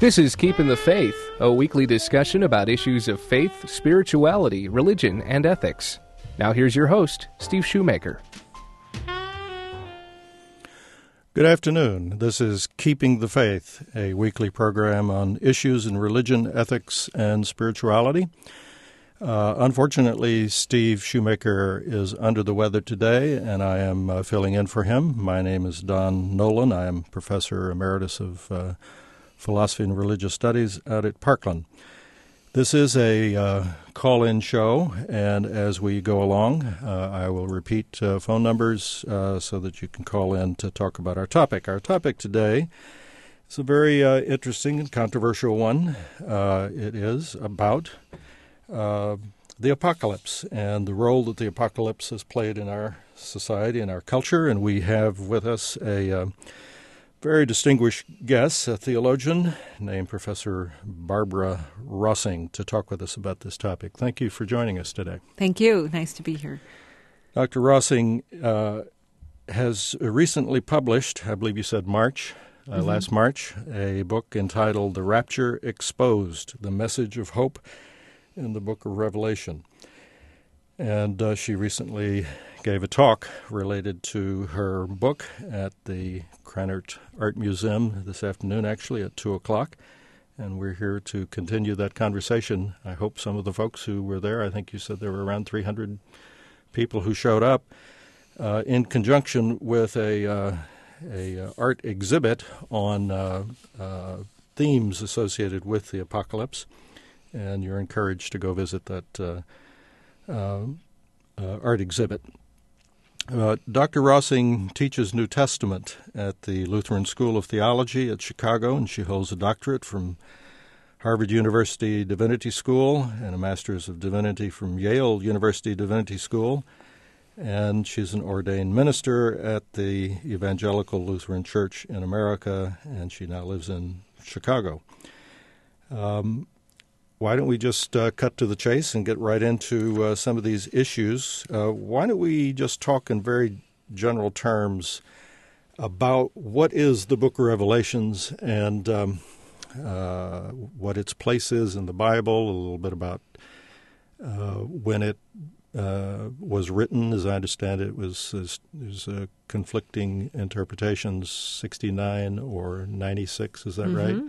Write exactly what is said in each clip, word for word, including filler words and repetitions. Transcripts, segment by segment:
This is Keeping the Faith, a weekly discussion about issues of faith, spirituality, religion, and ethics. Now here's your host, Steve Shoemaker. Good afternoon. This is Keeping the Faith, a weekly program on issues in religion, ethics, and spirituality. Uh, unfortunately, Steve Shoemaker is under the weather today, and I am uh, filling in for him. My name is Don Nolan. I am Professor Emeritus of uh, Philosophy and Religious Studies out at Parkland. This is a uh, call-in show, and as we go along, uh, I will repeat uh, phone numbers uh, so that you can call in to talk about our topic. Our topic today is a very uh, interesting and controversial one. Uh, it is about uh, the apocalypse and the role that the apocalypse has played in our society and our culture, and we have with us a uh, very distinguished guest, a theologian named Professor Barbara Rossing, to talk with us about this topic. Thank you for joining us today. Thank you. Nice to be here. Doctor Rossing uh, has recently published, I believe you said March, uh, mm-hmm. last March, a book entitled The Rapture Exposed, The Message of Hope in the Book of Revelation. And uh, she recently gave a talk related to her book at the Krannert Art Museum this afternoon, actually at two o'clock. And we're here to continue that conversation. I hope some of the folks who were there, I think you said there were around three hundred people who showed up, uh, in conjunction with a, uh, a uh, art exhibit on uh, uh, themes associated with the apocalypse. And you're encouraged to go visit that uh, uh, uh, art exhibit. Uh, Doctor Rossing teaches New Testament at the Lutheran School of Theology at Chicago, and she holds a doctorate from Harvard University Divinity School and a Master's of Divinity from Yale University Divinity School. And she's an ordained minister at the Evangelical Lutheran Church in America, and she now lives in Chicago. Um, Why don't we just uh, cut to the chase and get right into uh, some of these issues? Uh, why don't we just talk in very general terms about what is the Book of Revelations and um, uh, what its place is in the Bible, a little bit about uh, when it uh, was written. As I understand it, it was there's uh, conflicting interpretations, sixty-nine or ninety-six, is that mm-hmm. right?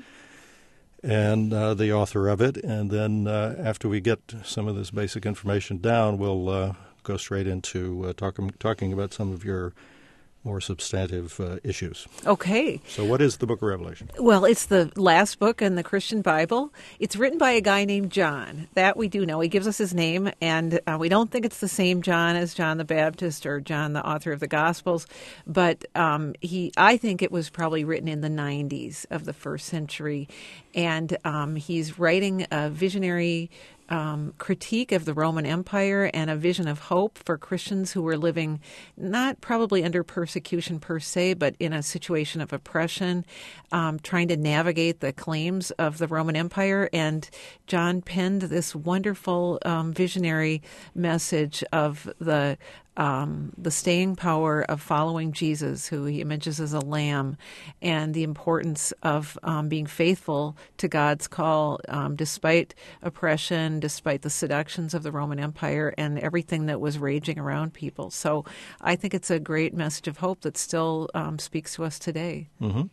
And uh, the author of it. And then uh, after we get some of this basic information down, we'll uh, go straight into uh, talk, talking about some of your more substantive uh, issues. Okay. So what is the Book of Revelation? Well, it's the last book in the Christian Bible. It's written by a guy named John. That we do know. He gives us his name, and uh, we don't think it's the same John as John the Baptist or John, the author of the Gospels. But um, he, I think it was probably written in the nineties of the first century. And um, he's writing a visionary Um, critique of the Roman Empire and a vision of hope for Christians who were living not probably under persecution per se, but in a situation of oppression, um, trying to navigate the claims of the Roman Empire. And John penned this wonderful um, visionary message of the Um, the staying power of following Jesus, who he images as a lamb, and the importance of um, being faithful to God's call um, despite oppression, despite the seductions of the Roman Empire and everything that was raging around people. So I think it's a great message of hope that still um, speaks to us today. Mm-hmm.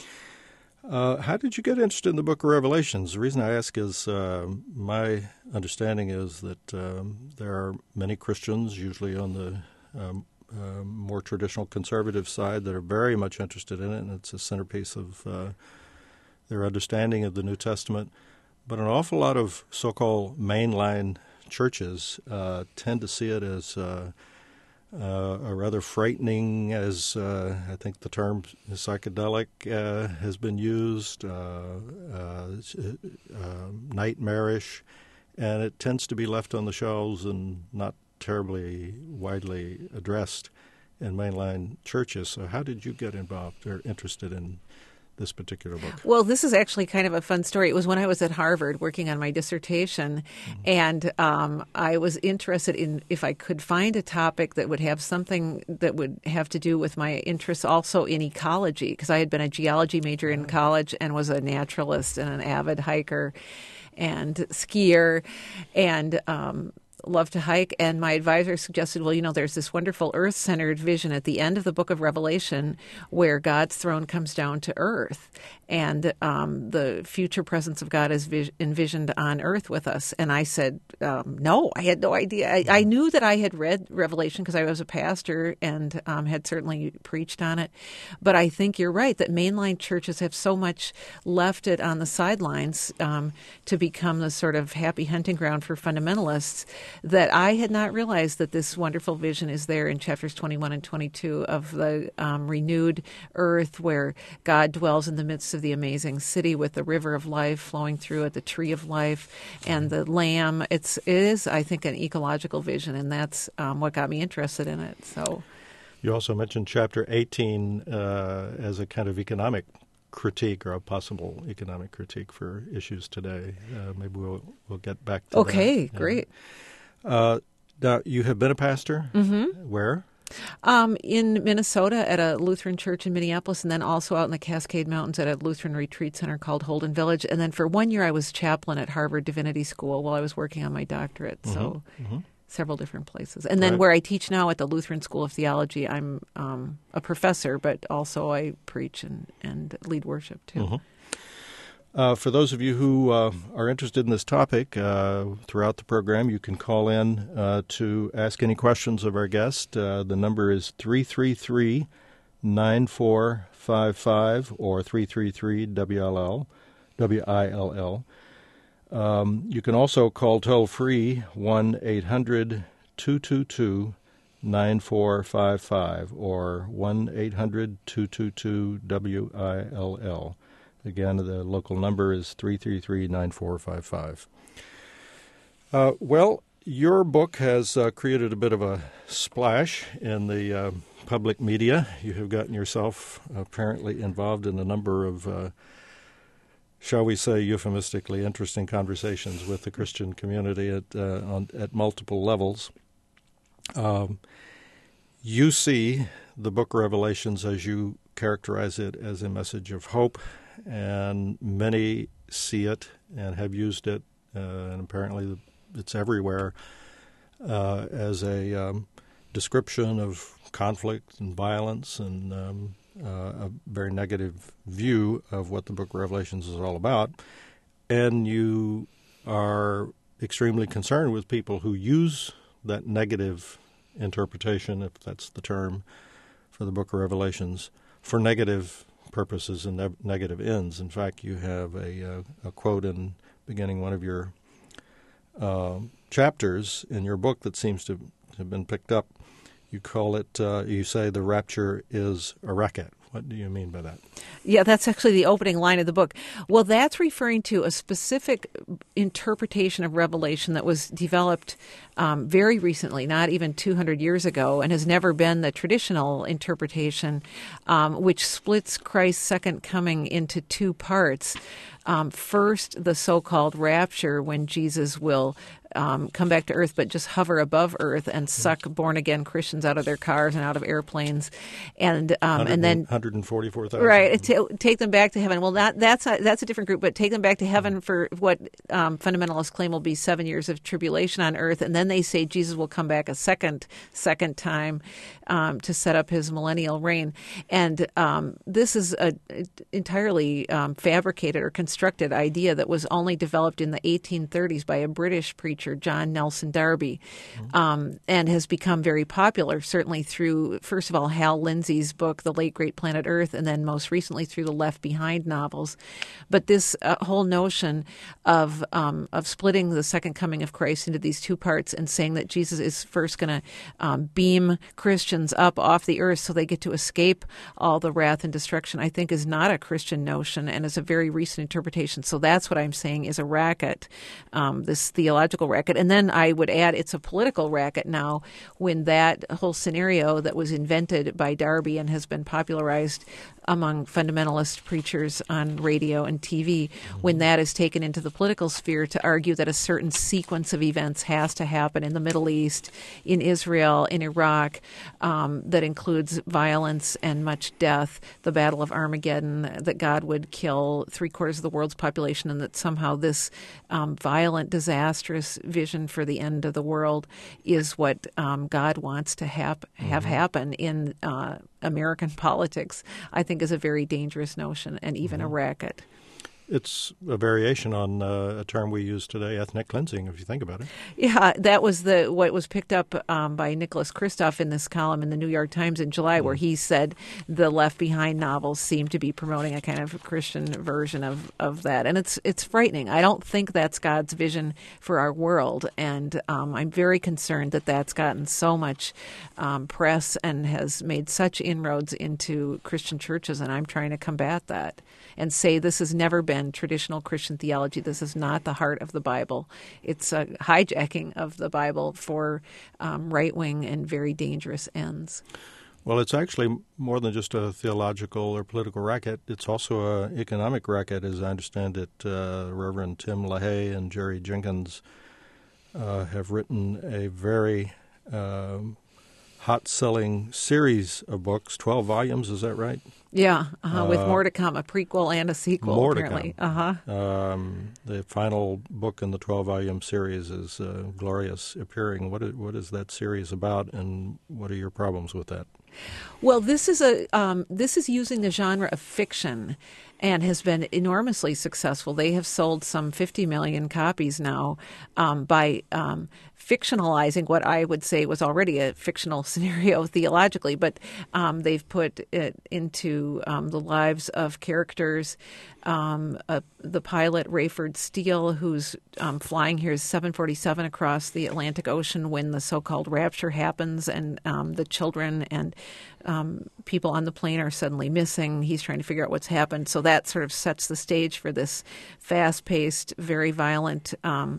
Uh, how did you get interested in the Book of Revelations? The reason I ask is uh, my understanding is that um, there are many Christians, usually on the um, uh, more traditional conservative side, that are very much interested in it, and it's a centerpiece of uh, their understanding of the New Testament. But an awful lot of so-called mainline churches uh, tend to see it as uh, Uh, a rather frightening, as uh, I think the term psychedelic uh, has been used, uh, uh, uh, nightmarish, and it tends to be left on the shelves and not terribly widely addressed in mainline churches. So how did you get involved or interested in this particular book? Well, this is actually kind of a fun story. It was when I was at Harvard working on my dissertation, mm-hmm. and um, I was interested in if I could find a topic that would have something that would have to do with my interests also in ecology, because I had been a geology major in college and was a naturalist and an avid hiker and skier, and um love to hike, and my advisor suggested, well, you know, there's this wonderful earth-centered vision at the end of the book of Revelation where God's throne comes down to earth, and um, the future presence of God is vis- envisioned on earth with us. And I said, um, no, I had no idea. I, I knew that I had read Revelation because I was a pastor and um, had certainly preached on it, but I think you're right that mainline churches have so much left it on the sidelines um, to become the sort of happy hunting ground for fundamentalists, that I had not realized that this wonderful vision is there in chapters twenty-one and twenty-two of the um, renewed earth where God dwells in the midst of the amazing city with the river of life flowing through it, the tree of life, and the lamb. It's, it is, I think, an ecological vision, and that's um, what got me interested in it. So, you also mentioned chapter eighteen uh, as a kind of economic critique or a possible economic critique for issues today. Uh, maybe we'll we'll get back to okay, that. Okay, great. Uh, now, you have been a pastor? Mm-hmm. Where? Um, in Minnesota at a Lutheran church in Minneapolis, and then also out in the Cascade Mountains at a Lutheran retreat center called Holden Village. And then for one year I was chaplain at Harvard Divinity School while I was working on my doctorate. Mm-hmm. So mm-hmm. several different places. And then right. where I teach now at the Lutheran School of Theology, I'm um, a professor, but also I preach and, and lead worship too. Mm-hmm. Uh, for those of you who uh, are interested in this topic, uh, throughout the program, you can call in uh, to ask any questions of our guest. Uh, the number is three three three, nine four five five or three three three W L L, W I L L. Um, you can also call toll-free one eight hundred two two two nine four five five or one eight hundred two two two W I L L. Again, the local number is three three three, nine four five five. Uh, well, your book has uh, created a bit of a splash in the uh, public media. You have gotten yourself apparently involved in a number of, uh, shall we say, euphemistically interesting conversations with the Christian community at uh, on, at multiple levels. Um, you see the book of Revelations, as you characterize it, as a message of hope, and many see it and have used it, uh, and apparently it's everywhere, uh, as a um, description of conflict and violence and um, uh, a very negative view of what the book of Revelations is all about. And you are extremely concerned with people who use that negative interpretation, if that's the term, for the book of Revelations, for negative purposes and ne- negative ends. In fact, you have a, uh, a quote in beginning one of your uh, chapters in your book that seems to have been picked up. You call it, uh, you say the rapture is a racket. What do you mean by that? Yeah, that's actually the opening line of the book. Well, that's referring to a specific interpretation of Revelation that was developed um, very recently, not even two hundred years ago, and has never been the traditional interpretation, um, which splits Christ's second coming into two parts. Um, first, the so-called rapture, when Jesus will um, come back to earth, but just hover above earth and suck born-again Christians out of their cars and out of airplanes, and um, and then one hundred forty-four thousand. Right, t- take them back to heaven. Well, that, that's a, that's a different group, but take them back to heaven for what um, fundamentalists claim will be seven years of tribulation on earth, and then they say Jesus will come back a second second time um, to set up his millennial reign. And um, this is a entirely um, fabricated or constructed idea that was only developed in the eighteen thirties by a British preacher, John Nelson Darby, mm-hmm. um, and has become very popular, certainly through, first of all, Hal Lindsey's book, The Late Great Planet Earth, and then most recently through the Left Behind novels. But this uh, whole notion of um, of splitting the second coming of Christ into these two parts and saying that Jesus is first going to um, beam Christians up off the earth so they get to escape all the wrath and destruction, I think is not a Christian notion and is a very recent interpretation. So that's what I'm saying is a racket, um, this theological racket. And then I would add it's a political racket now when that whole scenario that was invented by Darby and has been popularized among fundamentalist preachers on radio and T V, when that is taken into the political sphere to argue that a certain sequence of events has to happen in the Middle East, in Israel, in Iraq, um, that includes violence and much death, the Battle of Armageddon, that God would kill three quarters of the world's population, and that somehow this um, violent, disastrous vision for the end of the world is what um, God wants to hap- have mm-hmm. happen in uh, American politics, I think is a very dangerous notion and even mm-hmm. a racket. It's a variation on uh, a term we use today, ethnic cleansing, if you think about it. Yeah, that was the what was picked up um, by Nicholas Kristof in this column in the New York Times in July, mm. where he said the Left Behind novels seem to be promoting a kind of Christian version of, of that. And it's it's frightening. I don't think that's God's vision for our world. And um, I'm very concerned that that's gotten so much um, press and has made such inroads into Christian churches. And I'm trying to combat that and say this has never been traditional Christian theology. This is not the heart of the Bible. It's a hijacking of the Bible for um, right-wing and very dangerous ends. Well, it's actually more than just a theological or political racket. It's also an economic racket, as I understand it. Uh, Reverend Tim LaHaye and Jerry Jenkins uh, have written a very uh, hot-selling series of books, twelve volumes, is that right? Yeah, uh-huh, with uh, more to come, a prequel and a sequel, more apparently. To come. Uh-huh. Um, the final book in the twelve-volume series is uh, Glorious Appearing. What is, what is that series about, and what are your problems with that? Well, this is a um, this is using the genre of fiction and has been enormously successful. They have sold some fifty million copies now um, by um, fictionalizing what I would say was already a fictional scenario theologically, but um, they've put it into um, the lives of characters. Um, uh, the pilot, Rayford Steele, who's um, flying his seven forty-seven across the Atlantic Ocean when the so-called rapture happens, and um, the children and um, people on the plane are suddenly missing. He's trying to figure out what's happened. So that sort of sets the stage for this fast-paced, very violent um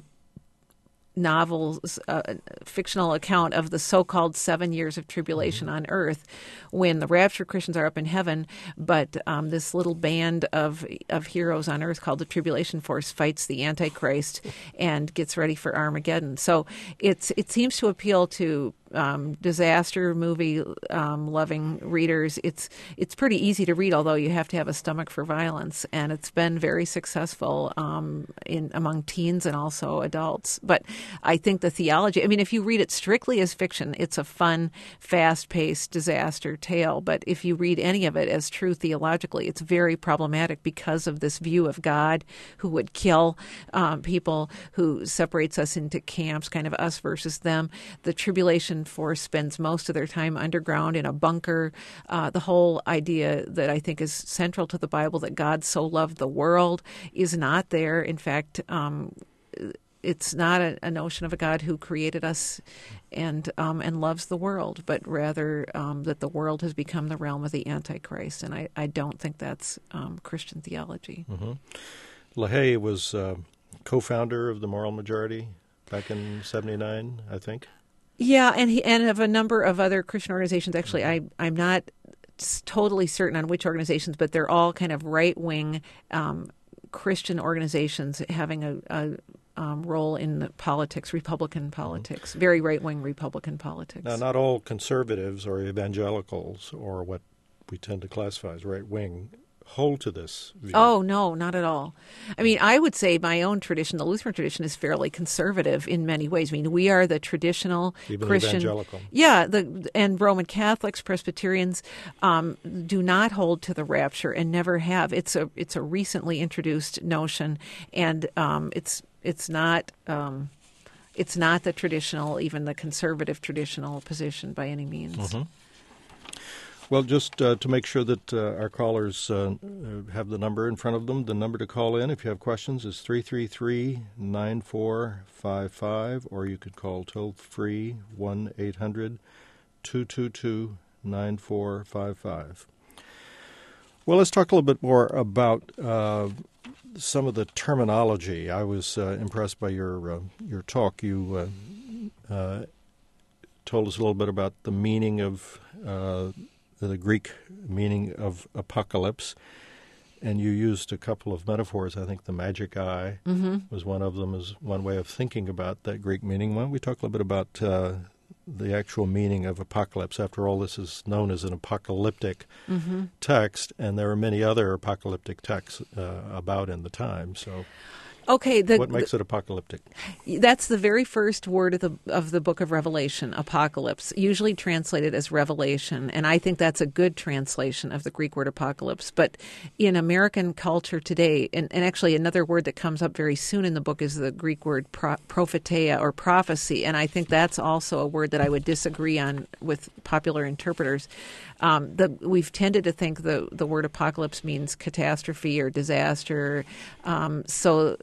novels, uh, fictional account of the so-called seven years of tribulation mm-hmm. on earth when the rapture Christians are up in heaven, but um, this little band of of heroes on earth called the Tribulation Force fights the Antichrist and gets ready for Armageddon. So it's it seems to appeal to Um, disaster movie um, loving readers. It's it's pretty easy to read, although you have to have a stomach for violence, and it's been very successful um, in among teens and also adults. But I think the theology, I mean, if you read it strictly as fiction, it's a fun, fast-paced disaster tale. But if you read any of it as true theologically, it's very problematic because of this view of God who would kill um, people, who separates us into camps, kind of us versus them. The tribulation Force spends most of their time underground in a bunker. Uh, the whole idea that I think is central to the Bible, that God so loved the world, is not there. In fact, um, it's not a, a notion of a God who created us and um, and loves the world, but rather um, that the world has become the realm of the Antichrist. And I, I don't think that's um, Christian theology. Mm-hmm. LaHaye was uh, co-founder of the Moral Majority back in seventy-nine, I think. Yeah, and he, and of a number of other Christian organizations. Actually, I, I'm not totally certain on which organizations, but they're all kind of right-wing um, Christian organizations having a, a um, role in politics, Republican politics, mm-hmm. very right-wing Republican politics. Now, not all conservatives or evangelicals, or what we tend to classify as right-wing, hold to this view. Oh, no, not at all. I mean, I would say my own tradition, the Lutheran tradition, is fairly conservative in many ways. I mean, we are the traditional Even Christian. Evangelical. Yeah, the, and Roman Catholics, Presbyterians um, do not hold to the rapture and never have. It's a it's a recently introduced notion, and um, it's it's not um, it's not the traditional, even the conservative traditional position by any means. Mm-hmm. Well, just uh, to make sure that uh, our callers uh, have the number in front of them, the number to call in if you have questions is three three three, nine four five five, or you could call toll-free one eight hundred, two two two, nine four five five. Well, let's talk a little bit more about uh, some of the terminology. I was uh, impressed by your uh, your talk. You uh, uh, told us a little bit about the meaning of uh, the Greek meaning of apocalypse, and you used a couple of metaphors. I think the magic eye mm-hmm. was one of them, as one way of thinking about that Greek meaning. Why don't we talk a little bit about uh, the actual meaning of apocalypse? After all, this is known as an apocalyptic mm-hmm. text, and there are many other apocalyptic texts uh, about in the time. So, okay, the, what makes the, it apocalyptic? That's the very first word of the of the book of Revelation, apocalypse, usually translated as revelation, and I think that's a good translation of the Greek word apocalypse. But in American culture today, and, and actually another word that comes up very soon in the book is the Greek word pro, propheteia, or prophecy, and I think that's also a word that I would disagree on with popular interpreters. Um, the, we've tended to think the, the word apocalypse means catastrophe or disaster, um, so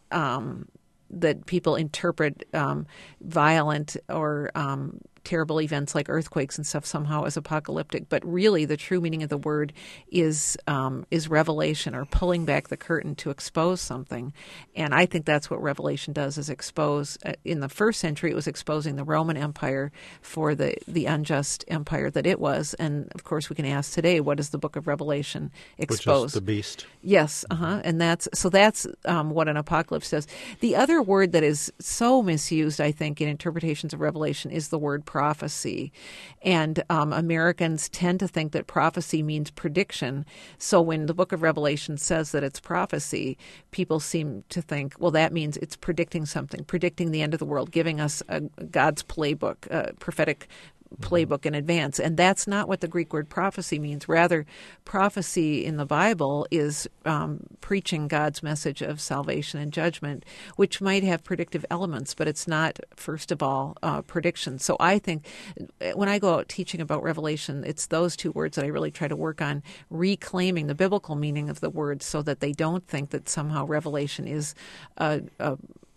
um, that people interpret um, violent or um, terrible events like earthquakes and stuff somehow as apocalyptic. But really, the true meaning of the word is um, is revelation, or pulling back the curtain to expose something. And I think that's what Revelation does, is expose. Uh, in the first century, it was exposing the Roman Empire for the, the unjust empire that it was. And, of course, we can ask today, what does the book of Revelation expose? Which is the beast. Yes, uh-huh. And that's so that's um, what an apocalypse does. The other word that is so misused, I think, in interpretations of Revelation is the word prophecy. And um, Americans tend to think that prophecy means prediction. So when the book of Revelation says that it's prophecy, people seem to think, well, that means it's predicting something, predicting the end of the world, giving us a, God's playbook, a prophetic playbook in advance. And that's not what the Greek word prophecy means. Rather, prophecy in the Bible is um, preaching God's message of salvation and judgment, which might have predictive elements, but it's not, first of all, uh, prediction. So I think when I go out teaching about Revelation, it's those two words that I really try to work on, reclaiming the biblical meaning of the words so that they don't think that somehow Revelation is a, a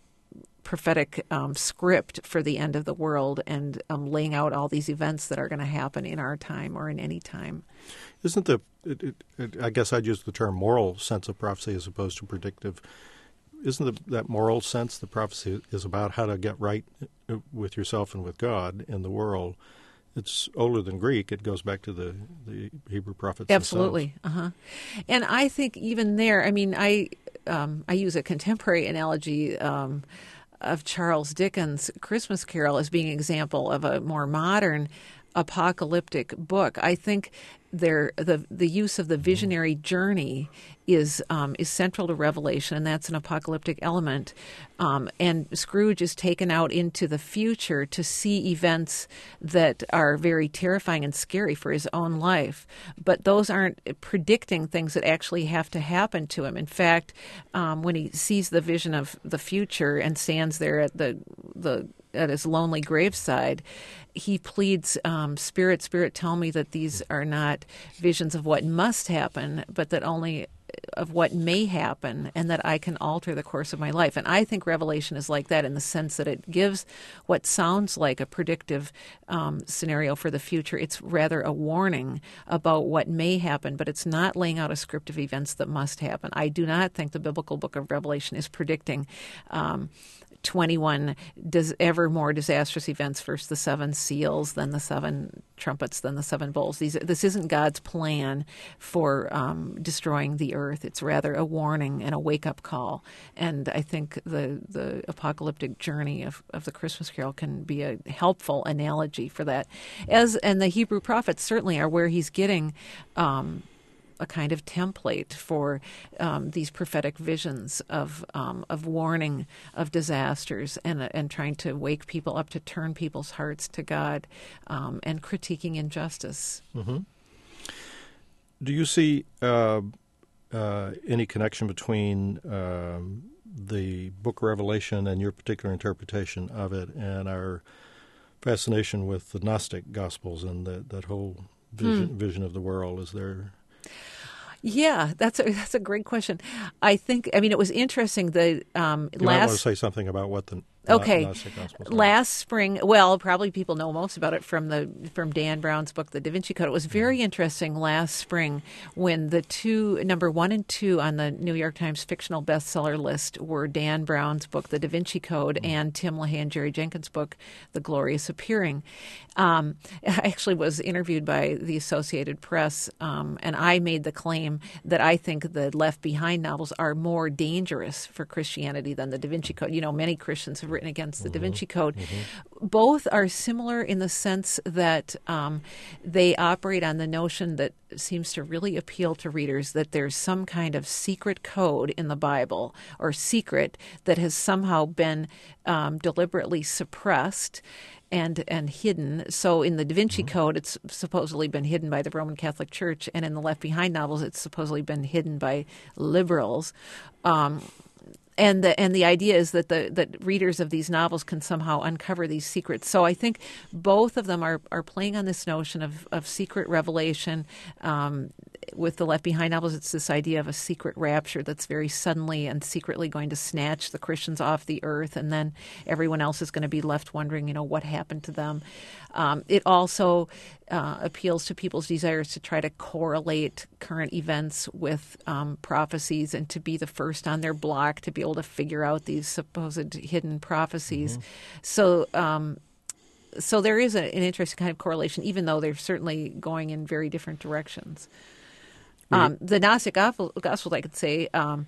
prophetic um, script for the end of the world and um, laying out all these events that are going to happen in our time or in any time. Isn't the, it, it, it, I guess I'd use the term moral sense of prophecy as opposed to predictive. Isn't the, that moral sense, the prophecy is about how to get right with yourself and with God in the world? It's older than Greek. It goes back to the, the Hebrew prophets Absolutely. themselves. Uh-huh. And I think even there, I mean, I, um, I use a contemporary analogy um of Charles Dickens' Christmas Carol as being an example of a more modern apocalyptic book. I think there the the use of the visionary journey is um, is central to Revelation, and that's an apocalyptic element. Um, and Scrooge is taken out into the future to see events that are very terrifying and scary for his own life. But those aren't predicting things that actually have to happen to him. In fact, um, when he sees the vision of the future and stands there at the the at his lonely graveside, he pleads, um, Spirit, Spirit, tell me that these are not visions of what must happen, but that only of what may happen, and that I can alter the course of my life. And I think Revelation is like that in the sense that it gives what sounds like a predictive um, scenario for the future. It's rather a warning about what may happen, but it's not laying out a script of events that must happen. I do not think the biblical book of Revelation is predicting um, twenty-one dis- ever more disastrous events, first the seven seals, then the seven trumpets, then the seven bowls. These, this isn't God's plan for um, destroying the earth. It's rather a warning and a wake-up call. And I think the, the apocalyptic journey of, of the Christmas Carol can be a helpful analogy for that. As and the Hebrew prophets certainly are where he's getting um, a kind of template for um, these prophetic visions of um, of warning of disasters and and trying to wake people up to turn people's hearts to God um, and critiquing injustice. Mm-hmm. Do you see uh, uh, any connection between um, the book of Revelation and your particular interpretation of it and our fascination with the Gnostic Gospels and the, that whole vision, hmm. vision of the world? Is there... Yeah, that's a that's a great question. I think, I mean, it was interesting. The um, you last... might want to say something about what the Okay. Gnostic Gospels. Last spring, well, probably people know most about it from the from Dan Brown's book, The Da Vinci Code. It was very mm-hmm. interesting last spring when the two, number one and two on the New York Times fictional bestseller list were Dan Brown's book, The Da Vinci Code, mm-hmm. and Tim LaHaye and Jerry Jenkins' book, The Glorious Appearing. Um, I actually was interviewed by the Associated Press, um, and I made the claim that I think the Left Behind novels are more dangerous for Christianity than the Da Vinci Code. You know, many Christians have written against the mm-hmm. Da Vinci Code. Mm-hmm. Both are similar in the sense that um, they operate on the notion that seems to really appeal to readers that there's some kind of secret code in the Bible or secret that has somehow been um, deliberately suppressed and and hidden. So in the Da Vinci mm-hmm. Code, it's supposedly been hidden by the Roman Catholic Church, and in the Left Behind novels, it's supposedly been hidden by liberals. Um, and the and the idea is that the that readers of these novels can somehow uncover these secrets. So I think both of them are, are playing on this notion of, of secret revelation. Um, with the Left Behind novels, it's this idea of a secret rapture that's very suddenly and secretly going to snatch the Christians off the earth, and then everyone else is going to be left wondering, you know, what happened to them. Um, it also uh, appeals to people's desires to try to correlate current events with um, prophecies and to be the first on their block to be able to figure out these supposed hidden prophecies. Mm-hmm. So, um, so there is a, an interesting kind of correlation, even though they're certainly going in very different directions. Um, the Gnostic Gospels, I could say, um,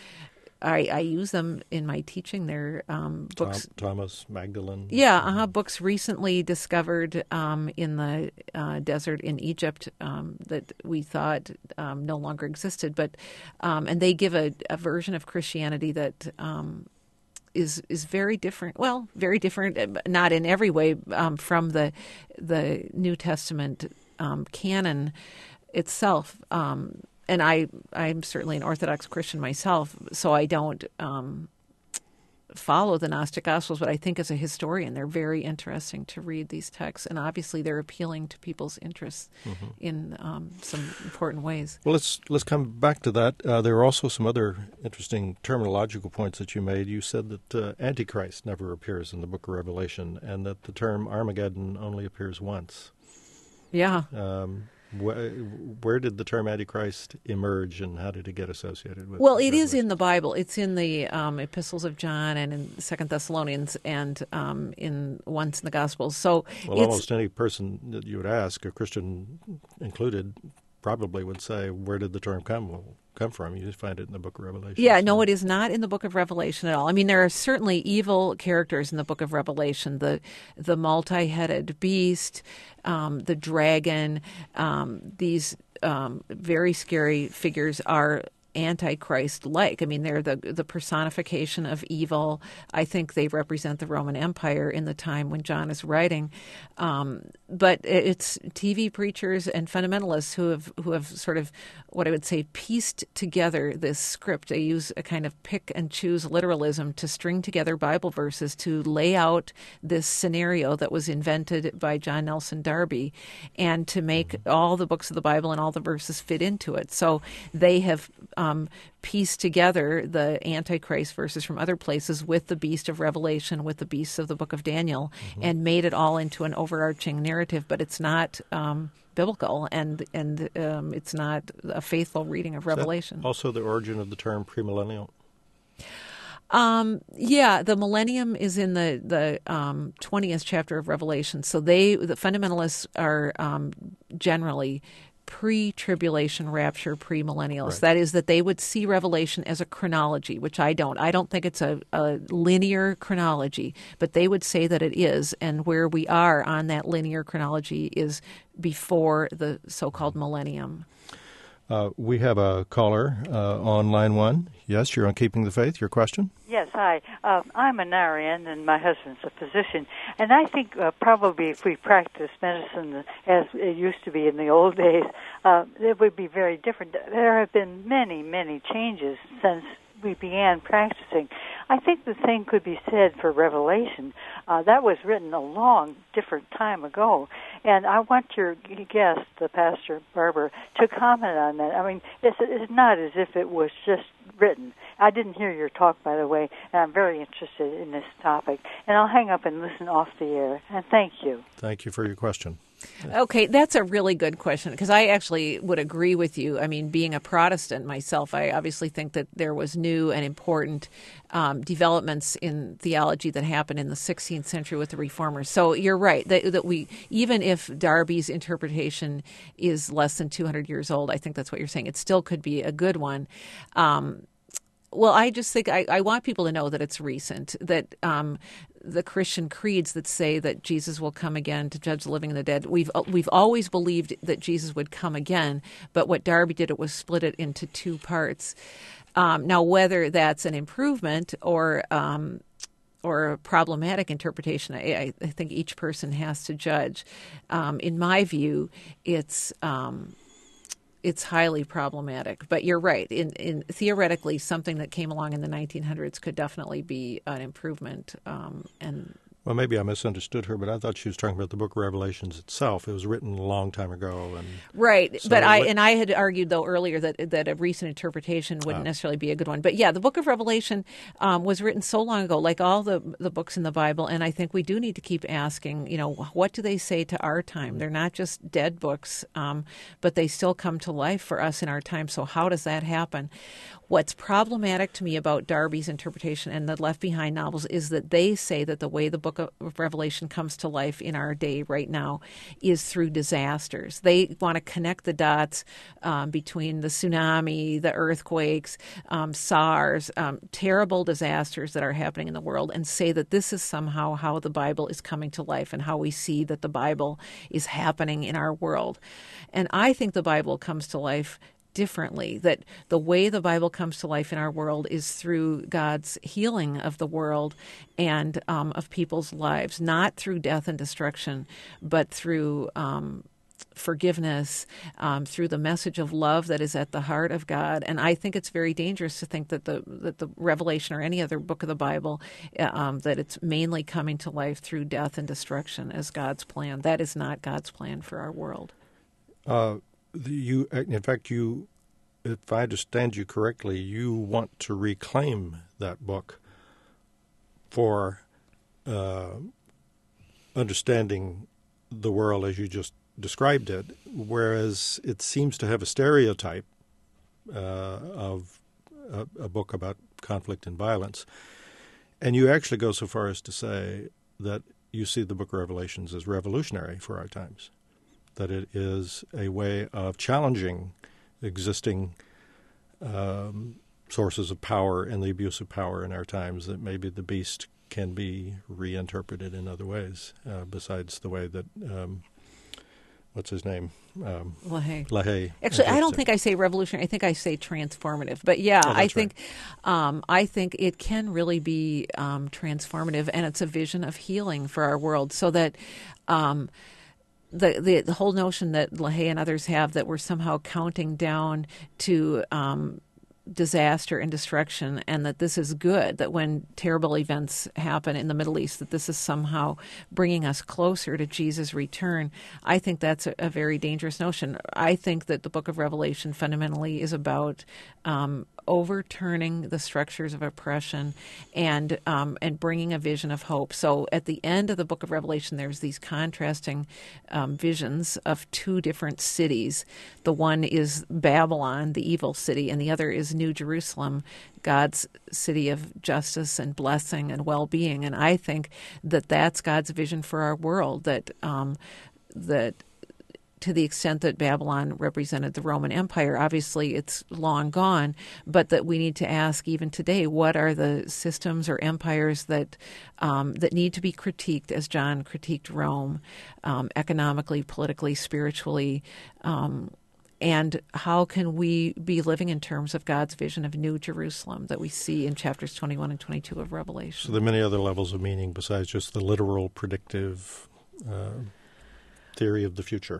I, I use them in my teaching. They're um, books. Tom, Thomas Magdalene. Yeah, uh-huh, books recently discovered um, in the uh, desert in Egypt um, that we thought um, no longer existed, but um, and they give a, a version of Christianity that um, is is very different. Well, very different, not in every way um, from the the New Testament um, canon itself. Um, and I, I'm certainly an Orthodox Christian myself, so I don't um, follow the Gnostic Gospels, but I think as a historian, they're very interesting to read these texts, and obviously they're appealing to people's interests mm-hmm. in um, some important ways. Well, let's let's come back to that. Uh, there are also some other interesting terminological points that you made. You said that uh, Antichrist never appears in the book of Revelation, and that the term Armageddon only appears once. Yeah. Um, Where, where did the term Antichrist emerge, and how did it get associated with? Well, it is in the Bible. It's in the um, Epistles of John and in Second Thessalonians, and um, in once in the Gospels. So, well, almost any person that you would ask, a Christian included, probably would say, "Where did the term come come from?" You just find it in the Book of Revelation. Yeah, so. no, it is not in the Book of Revelation at all. I mean, there are certainly evil characters in the Book of Revelation: the the multi-headed beast, um, the dragon. Um, these um, very scary figures are Antichrist-like. I mean, they're the the personification of evil. I think they represent the Roman Empire in the time when John is writing. Um, but it's T V preachers and fundamentalists who have who have sort of, what I would say, pieced together this script. They use a kind of pick and choose literalism to string together Bible verses to lay out this scenario that was invented by John Nelson Darby, and to make all the books of the Bible and all the verses fit into it. So they have Um, piece together the Antichrist verses from other places with the beast of Revelation, with the beasts of the book of Daniel, mm-hmm. and made it all into an overarching narrative. But it's not um, biblical, and and um, it's not a faithful reading of Revelation. Is that also the origin of the term premillennial? Um, yeah, the millennium is in the the um, twentieth chapter of Revelation. So they, the fundamentalists, are um, generally pre-tribulation rapture, pre-millennialists. Right. That is, that they would see Revelation as a chronology, which I don't. I don't think it's a, a linear chronology, but they would say that it is, and where we are on that linear chronology is before the so-called millennium. Uh, we have a caller uh, on line one. Yes, you're on Keeping the Faith. Your question? Yes, hi. Uh, I'm an R N, and my husband's a physician. And I think uh, probably if we practiced medicine as it used to be in the old days, uh, it would be very different. There have been many, many changes since we began practicing. I think the same could be said for Revelation. Uh, that was written a long, different time ago. And I want your guest, the Pastor Barber, to comment on that. I mean, it's, it's not as if it was just written. I didn't hear your talk, by the way, and I'm very interested in this topic. And I'll hang up and listen off the air. And thank you. Thank you for your question. Okay, that's a really good question, because I actually would agree with you. I mean, being a Protestant myself, I obviously think that there was new and important um, developments in theology that happened in the sixteenth century with the Reformers. So you're right, that, that we, even if Darby's interpretation is less than two hundred years old, I think that's what you're saying, it still could be a good one. Um, Well, I just think I, I want people to know that it's recent, that um, the Christian creeds that say that Jesus will come again to judge the living and the dead, we've we've always believed that Jesus would come again, but what Darby did, it was split it into two parts. Um, now, whether that's an improvement or um, or a problematic interpretation, I, I think each person has to judge. Um, in my view, it's... Um, It's highly problematic, but you're right. In, in theoretically, something that came along in the nineteen hundreds could definitely be an improvement. Um, and well, maybe I misunderstood her, but I thought she was talking about the Book of Revelations itself. It was written a long time ago, and right. So but I what, and I had argued though earlier that that a recent interpretation wouldn't uh, necessarily be a good one. But yeah, the Book of Revelation um, was written so long ago, like all the the books in the Bible, and I think we do need to keep asking. You know, what do they say to our time? They're not just dead books, um, but they still come to life for us in our time. So how does that happen? What's problematic to me about Darby's interpretation and the Left Behind novels is that they say that the way the Book of Revelation comes to life in our day right now is through disasters. They want to connect the dots um, between the tsunami, the earthquakes, um, SARS, um, terrible disasters that are happening in the world, and say that this is somehow how the Bible is coming to life and how we see that the Bible is happening in our world. And I think the Bible comes to life differently, that the way the Bible comes to life in our world is through God's healing of the world and um, of people's lives, not through death and destruction, but through um, forgiveness, um, through the message of love that is at the heart of God. And I think it's very dangerous to think that the that the Revelation or any other book of the Bible, um, that it's mainly coming to life through death and destruction as God's plan. That is not God's plan for our world. Uh You, in fact, you, if I understand you correctly, you want to reclaim that book for uh, understanding the world as you just described it, whereas it seems to have a stereotype uh, of a, a book about conflict and violence. And you actually go so far as to say that you see the Book of Revelations as revolutionary for our times, that it is a way of challenging existing um, sources of power and the abuse of power in our times, that maybe the beast can be reinterpreted in other ways, uh, besides the way that, um, what's his name? Um, LaHaye. LaHaye. Actually, I don't think I say revolutionary. I think I say transformative. But yeah, oh, I think right. um, I think it can really be um, transformative, and it's a vision of healing for our world, so that um, the, the the whole notion that LaHaye and others have that we're somehow counting down to um, disaster and destruction, and that this is good, that when terrible events happen in the Middle East, that this is somehow bringing us closer to Jesus' return. I think that's a, a very dangerous notion. I think that the Book of Revelation fundamentally is about um, overturning the structures of oppression and um, and bringing a vision of hope. So at the end of the Book of Revelation, there's these contrasting um, visions of two different cities. The one is Babylon, the evil city, and the other is New Jerusalem, God's city of justice and blessing and well-being. And I think that that's God's vision for our world, that um, that to the extent that Babylon represented the Roman Empire, obviously it's long gone, but that we need to ask even today, what are the systems or empires that um, that need to be critiqued as John critiqued Rome, um, economically, politically, spiritually, um, and how can we be living in terms of God's vision of New Jerusalem that we see in chapters twenty-one and twenty-two of Revelation? So there are many other levels of meaning besides just the literal predictive uh, theory of the future.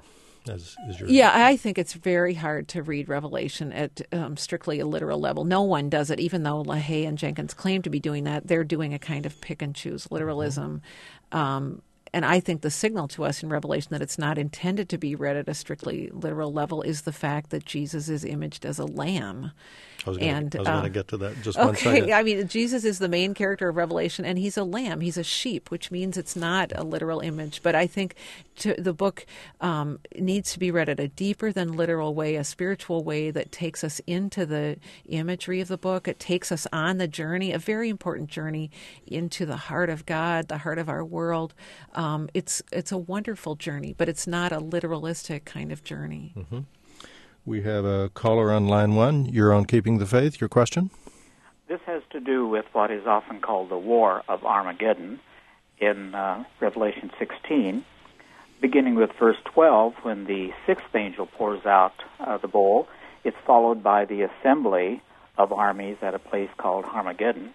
As is your Yeah, I think it's very hard to read Revelation at um, strictly a literal level. No one does it, even though LaHaye and Jenkins claim to be doing that. They're doing a kind of pick and choose literalism. Mm-hmm. Um, and I think the signal to us in Revelation that it's not intended to be read at a strictly literal level is the fact that Jesus is imaged as a lamb. I was going to uh, get to that just okay, one second. I mean, Jesus is the main character of Revelation, and he's a lamb. He's a sheep, which means it's not a literal image. But I think to, the book um, needs to be read at a deeper than literal way, a spiritual way that takes us into the imagery of the book. It takes us on the journey, a very important journey into the heart of God, the heart of our world. Um, it's it's a wonderful journey, but it's not a literalistic kind of journey. Mm-hmm. We have a caller on line one. You're on Keeping the Faith. Your question? This has to do with what is often called the War of Armageddon in uh, Revelation sixteen, beginning with verse twelve, when the sixth angel pours out uh, the bowl. It's followed by the assembly of armies at a place called Armageddon.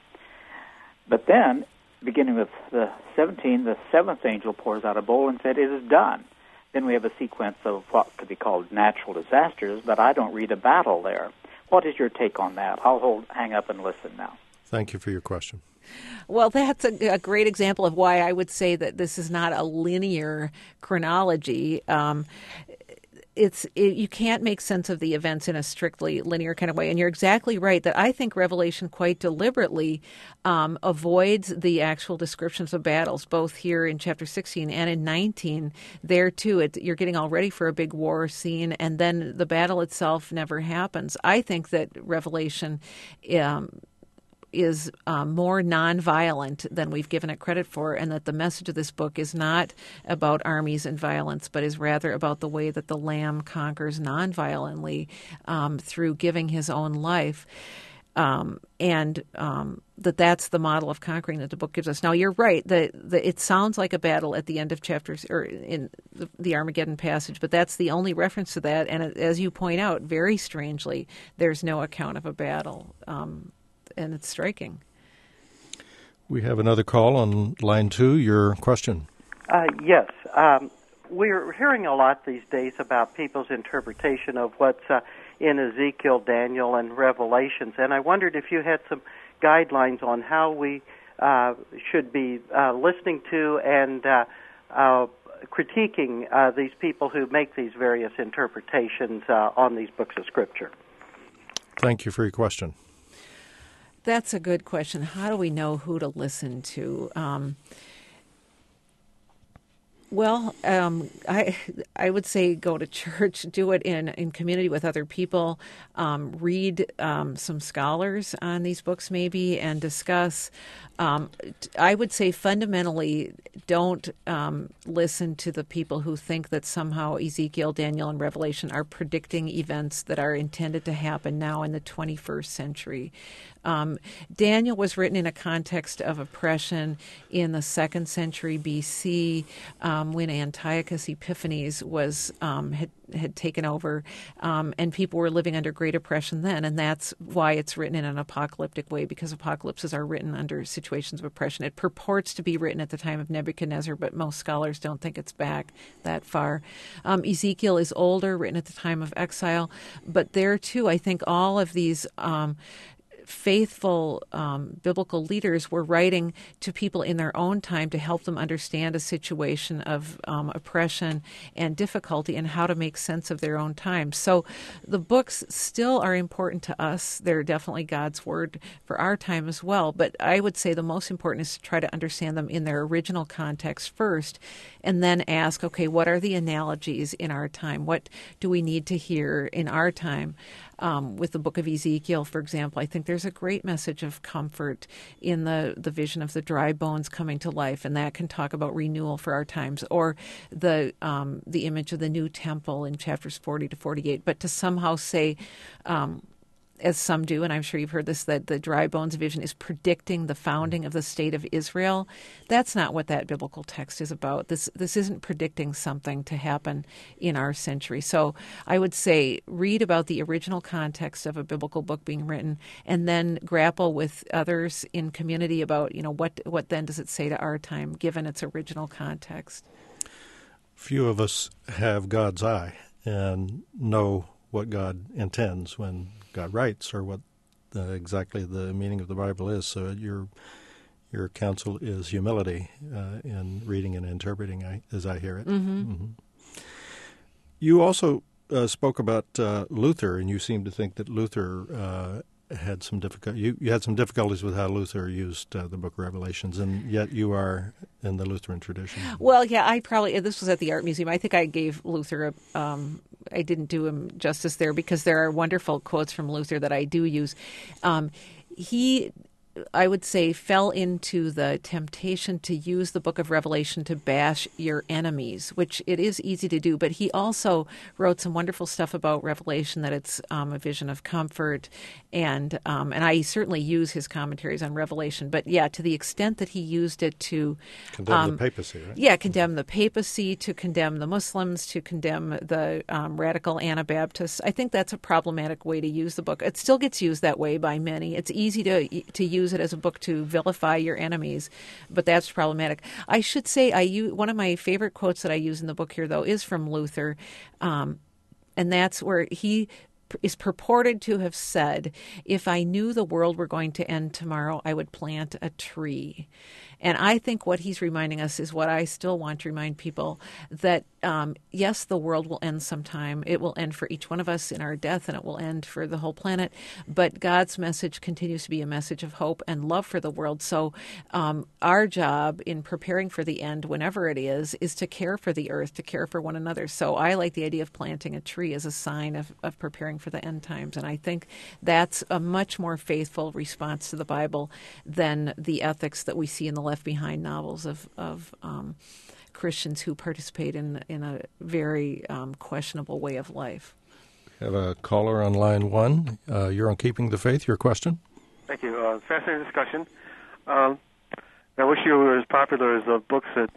But then, beginning with the seventeenth, the seventh angel pours out a bowl and said, "It is done." Then we have a sequence of what could be called natural disasters, but I don't read a battle there. What is your take on that? I'll hold, hang up and listen now. Thank you for your question. Well, that's a, a great example of why I would say that this is not a linear chronology. Um, It's it, you can't make sense of the events in a strictly linear kind of way. And you're exactly right that I think Revelation quite deliberately um, avoids the actual descriptions of battles, both here in chapter sixteen and in nineteen. There, too, it, you're getting all ready for a big war scene, and then the battle itself never happens. I think that Revelation Um, is um, more nonviolent than we've given it credit for, and that the message of this book is not about armies and violence, but is rather about the way that the Lamb conquers nonviolently um, through giving his own life. Um, and um, that that's the model of conquering that the book gives us. Now, you're right. The, the, it sounds like a battle at the end of chapters, or in the, the Armageddon passage, but that's the only reference to that. And as you point out, very strangely, there's no account of a battle. Um, and it's striking. We have another call on line two. Your question. Uh, yes. Um, we're hearing a lot these days about people's interpretation of what's uh, in Ezekiel, Daniel, and Revelations, and I wondered if you had some guidelines on how we uh, should be uh, listening to and uh, uh, critiquing uh, these people who make these various interpretations uh, on these books of Scripture. Thank you for your question. That's a good question. How do we know who to listen to? Um, well, um, I I would say go to church, do it in, in community with other people, um, read um, some scholars on these books maybe, and discuss. Um, I would say fundamentally don't um, listen to the people who think that somehow Ezekiel, Daniel, and Revelation are predicting events that are intended to happen now in the twenty-first century. Um, Daniel was written in a context of oppression in the second century B C um, when Antiochus Epiphanes was um, had had taken over, um, and people were living under great oppression then, and that's why it's written in an apocalyptic way, because apocalypses are written under situations of oppression. It purports to be written at the time of Nebuchadnezzar, but most scholars don't think it's back that far. Um, Ezekiel is older, written at the time of exile, but there too, I think all of these um, faithful um, biblical leaders were writing to people in their own time to help them understand a situation of um, oppression and difficulty and how to make sense of their own time. So the books still are important to us. They're definitely God's word for our time as well. But I would say the most important is to try to understand them in their original context first, and then ask, okay, what are the analogies in our time? What do we need to hear in our time? Um, with the book of Ezekiel, for example, I think there's a great message of comfort in the, the vision of the dry bones coming to life, and that can talk about renewal for our times, or the um, the image of the new temple in chapters forty to forty-eight. But to somehow say, um, as some do, and I'm sure you've heard this, that the dry bones vision is predicting the founding of the state of Israel. That's not what that biblical text is about. This this isn't predicting something to happen in our century. So I would say read about the original context of a biblical book being written, and then grapple with others in community about, you know, what what then does it say to our time, given its original context. few of us have God's eye and know what God intends when God writes, or what uh, exactly the meaning of the Bible is. So your your counsel is humility uh, in reading and interpreting, I, as I hear it. Mm-hmm. Mm-hmm. You also uh, spoke about uh, Luther, and you seem to think that Luther uh, had some difficulty. You, you had some difficulties with how Luther used uh, the Book of Revelations, and yet you are in the Lutheran tradition. Well, yeah, I probably this was at the Art Museum. I think I gave Luther a. Um, I didn't do him justice there, because there are wonderful quotes from Luther that I do use. Um, he, I would say, fell into the temptation to use the Book of Revelation to bash your enemies, which it is easy to do. But he also wrote some wonderful stuff about Revelation, that it's um, a vision of comfort, and um, and I certainly use his commentaries on Revelation. But yeah, to the extent that he used it to condemn um, the papacy, right? Yeah, condemn the papacy, to condemn the Muslims, to condemn the um, radical Anabaptists. I think that's a problematic way to use the book. It still gets used that way by many. It's easy to to use it as a book to vilify your enemies, but that's problematic. I should say, I use, one of my favorite quotes that I use in the book here, though, is from Luther, um, and that's where he is purported to have said, "If I knew the world were going to end tomorrow, I would plant a tree." And I think what he's reminding us is what I still want to remind people, that um, yes, the world will end sometime. It will end for each one of us in our death, and it will end for the whole planet. But God's message continues to be a message of hope and love for the world. So um, our job in preparing for the end, whenever it is, is to care for the earth, to care for one another. So I like the idea of planting a tree as a sign of, of preparing for the end times. And I think that's a much more faithful response to the Bible than the ethics that we see in the Left Behind novels of, of um, Christians who participate in in a very um, questionable way of life. We have a caller on line one. Uh, you're on Keeping the Faith. Your question? Thank you. Uh, fascinating discussion. Um, I wish you were as popular as the books that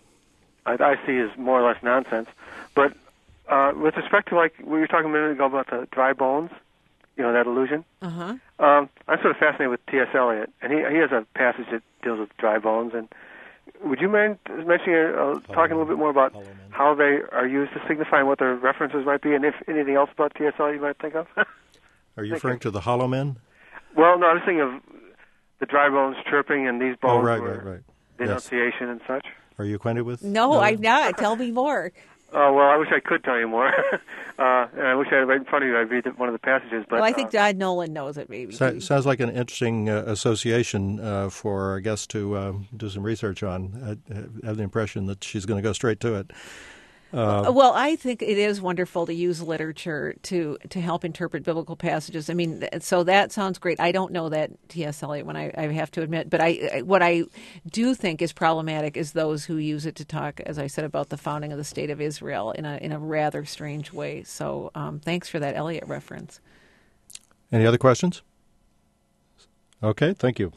I, I see as more or less nonsense. But uh, with respect to, like, we were talking a minute ago about the dry bones, you know, that illusion. Uh-huh. Um, I'm sort of fascinated with T S. Eliot, and he he has a passage that deals with dry bones. And would you mind mentioning, uh, talking a little bit more about how they are used to signify and what their references might be, and if anything else about T S. Eliot you might think of? Are you referring to the Hollow Men? Well, no, I was thinking of the dry bones chirping, and these bones oh, right, were right, right. denunciation yes. and such. Are you acquainted with? No, no. I'm not. Tell me more. Oh, well, I wish I could tell you more. uh, and I wish I had it right in front of you. I'd read one of the passages. But well, I think uh, John Nolan knows it, maybe. So, sounds like an interesting uh, association uh, for our guest to uh, do some research on. I have the impression that she's going to go straight to it. Uh, well, I think it is wonderful to use literature to to help interpret biblical passages. I mean, so that sounds great. I don't know that T S. Eliot, when I, I have to admit, but I what I do think is problematic is those who use it to talk, as I said, about the founding of the State of Israel in a in a rather strange way. So, um, thanks for that Eliot reference. Any other questions? Okay, thank you.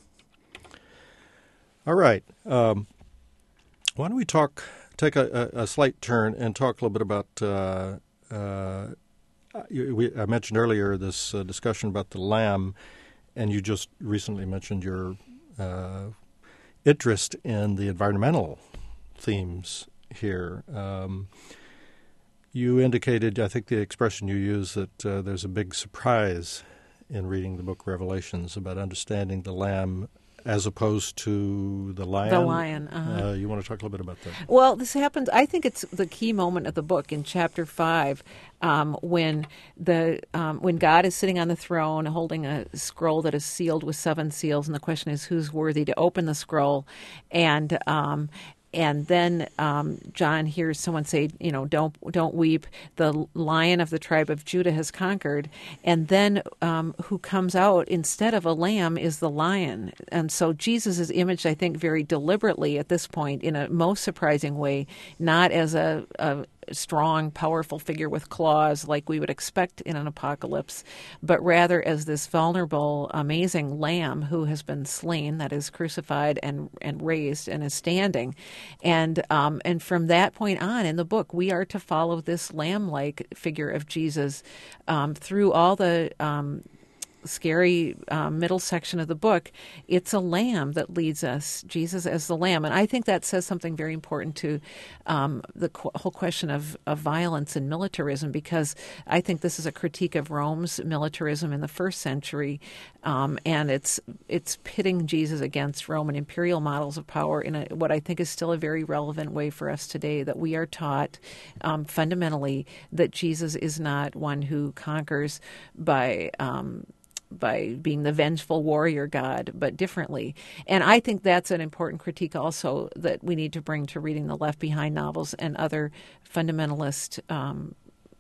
All right, um, why don't we talk? Take a, a, a slight turn and talk a little bit about, uh, uh, we, I mentioned earlier this uh, discussion about the Lamb, and you just recently mentioned your uh, interest in the environmental themes here. Um, you indicated, I think the expression you used, that uh, there's a big surprise in reading the book of Revelations about understanding the Lamb as opposed to the lion. The lion. Uh-huh. Uh, you want to talk a little bit about that? Well, this happens. I think it's the key moment of the book in chapter five, um, when the um, when God is sitting on the throne, holding a scroll that is sealed with seven seals, and the question is, who's worthy to open the scroll? And um, And then um, John hears someone say, you know, don't don't weep. The Lion of the tribe of Judah has conquered. And then um, who comes out instead of a lamb is the lion. And so Jesus is imaged, I think, very deliberately at this point in a most surprising way, not as a, a strong, powerful figure with claws like we would expect in an apocalypse, but rather as this vulnerable, amazing lamb who has been slain, that is crucified and and raised and is standing. And um, and from that point on in the book, we are to follow this lamb-like figure of Jesus um, through all the um, scary uh, middle section of the book, it's a lamb that leads us, Jesus as the lamb. And I think that says something very important to um, the qu- whole question of, of violence and militarism, because I think this is a critique of Rome's militarism in the first century, um, and it's it's pitting Jesus against Roman imperial models of power in a, what I think is still a very relevant way for us today, that we are taught um, fundamentally that Jesus is not one who conquers by um, by being the vengeful warrior God, but differently. And I think that's an important critique also that we need to bring to reading the Left Behind novels and other fundamentalist um,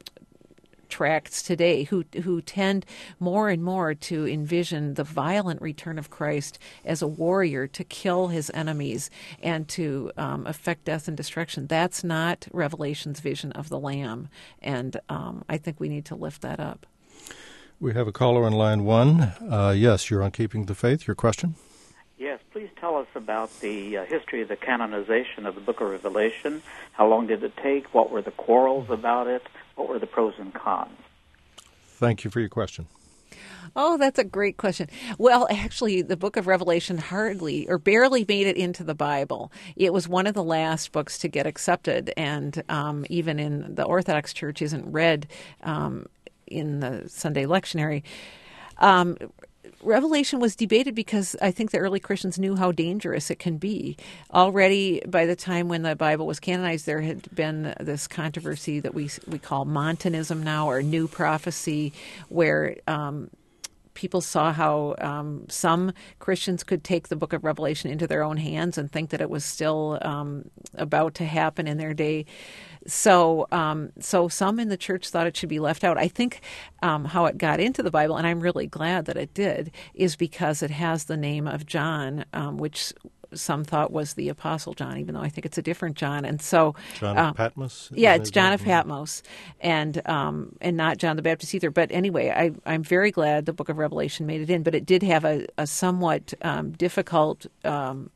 tracts today, who who tend more and more to envision the violent return of Christ as a warrior to kill his enemies and to um, affect death and destruction. That's not Revelation's vision of the Lamb, and um, I think we need to lift that up. We have a caller on line one. Uh, yes, you're on Keeping the Faith. Your question? Yes, please tell us about the uh, history of the canonization of the Book of Revelation. How long did it take? What were the quarrels about it? What were the pros and cons? Thank you for your question. Oh, that's a great question. Well, actually, the Book of Revelation hardly or barely made it into the Bible. It was one of the last books to get accepted, and um, even in the Orthodox Church isn't read um, in the Sunday lectionary. Um, Revelation was debated because I think the early Christians knew how dangerous it can be. Already by the time when the Bible was canonized, there had been this controversy that we we call Montanism now, or New Prophecy, where um, people saw how um, some Christians could take the Book of Revelation into their own hands and think that it was still um, about to happen in their day. So um, so some in the church thought it should be left out. I think um, how it got into the Bible, and I'm really glad that it did, is because it has the name of John, um, which some thought was the Apostle John, even though I think it's a different John. And so, John uh, of Patmos? Yeah, it's John of Patmos, and um, and not John the Baptist either. But anyway, I, I'm very glad the Book of Revelation made it in, but it did have a, a somewhat um, difficult um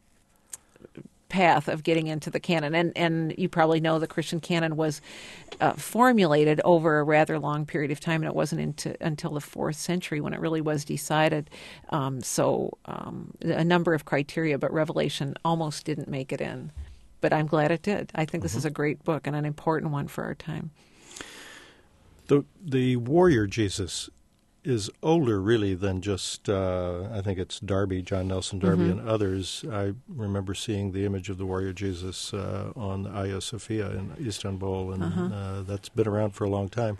path of getting into the canon. And and you probably know the Christian canon was uh, formulated over a rather long period of time, and it wasn't into, until the fourth century when it really was decided. Um, so um, a number of criteria, but Revelation almost didn't make it in. But I'm glad it did. I think this mm-hmm. is a great book and an important one for our time. The, the warrior Jesus is older, really, than just, uh, I think it's Darby, John Nelson Darby, mm-hmm. and others. I remember seeing the image of the warrior Jesus uh, on Hagia Sophia in Istanbul, and uh-huh. uh, that's been around for a long time.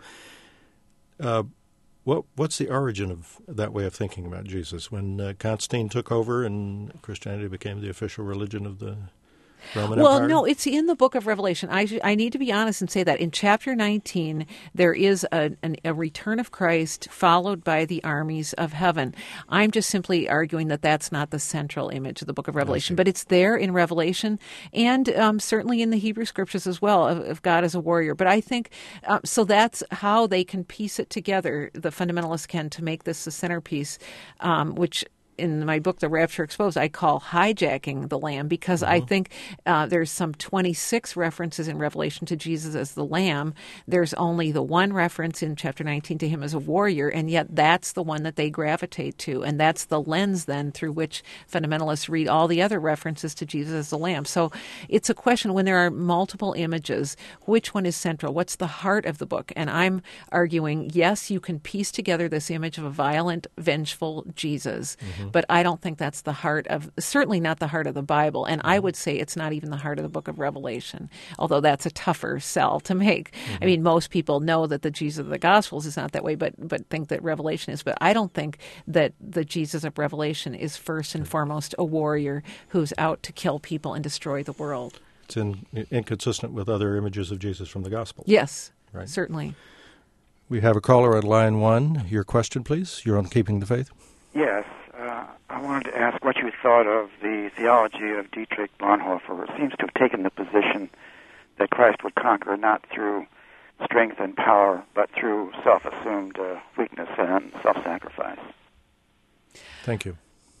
Uh, what What's the origin of that way of thinking about Jesus? When uh, Constantine took over and Christianity became the official religion of the Roman well, Empire? no, it's in the Book of Revelation. I sh- I need to be honest and say that in chapter nineteen, there is a, an, a return of Christ followed by the armies of heaven. I'm just simply arguing that that's not the central image of the Book of Revelation, but it's there in Revelation and um, certainly in the Hebrew Scriptures as well, of, of God as a warrior. But I think, uh, so that's how they can piece it together, the fundamentalists can, to make this the centerpiece, um, which in my book, The Rapture Exposed, I call hijacking the Lamb, because mm-hmm. I think uh, there's some twenty-six references in Revelation to Jesus as the Lamb. There's only the one reference in chapter nineteen to him as a warrior, and yet that's the one that they gravitate to. And that's the lens then through which fundamentalists read all the other references to Jesus as the Lamb. So it's a question, when there are multiple images, which one is central? What's the heart of the book? And I'm arguing, yes, you can piece together this image of a violent, vengeful Jesus, mm-hmm. but I don't think that's the heart of, certainly not the heart of the Bible. And I would say it's not even the heart of the Book of Revelation, although that's a tougher sell to make. Mm-hmm. I mean, most people know that the Jesus of the Gospels is not that way, but but think that Revelation is. But I don't think that the Jesus of Revelation is first and foremost a warrior who's out to kill people and destroy the world. It's in, inconsistent with other images of Jesus from the Gospel. Yes, right. Certainly. We have a caller at line one. Your question, please. You're on Keeping the Faith. Yes. Uh, I wanted to ask what you thought of the theology of Dietrich Bonhoeffer. It seems to have taken the position that Christ would conquer not through strength and power, but through self-assumed uh, weakness and self-sacrifice. Thank you.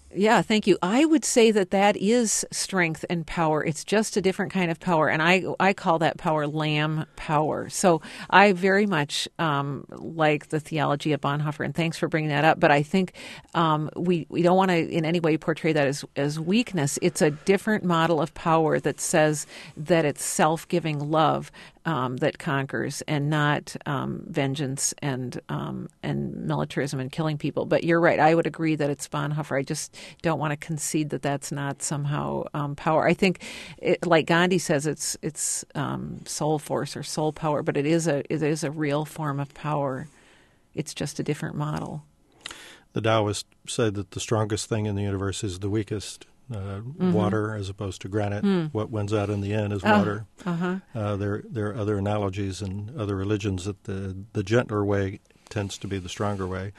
Yeah, thank you. I would say that that is strength and power. It's just a different kind of power, and I I call that power lamb power. So I very much um, like the theology of Bonhoeffer, and thanks for bringing that up. But I think um, we we don't want to in any way portray that as as weakness. It's a different model of power that says that it's self-giving love Um, that conquers, and not um, vengeance and um, and militarism and killing people. But you're right. I would agree that it's Bonhoeffer. I just don't want to concede that that's not somehow um, power. I think, it, like Gandhi says, it's it's um, soul force or soul power, but it is a it is a real form of power. It's just a different model. The Taoists say that the strongest thing in the universe is the weakest. Uh, mm-hmm. Water as opposed to granite. Mm. What wins out in the end is water. Oh, uh-huh. uh, there, there are other analogies in other religions that the, the gentler way tends to be the stronger way.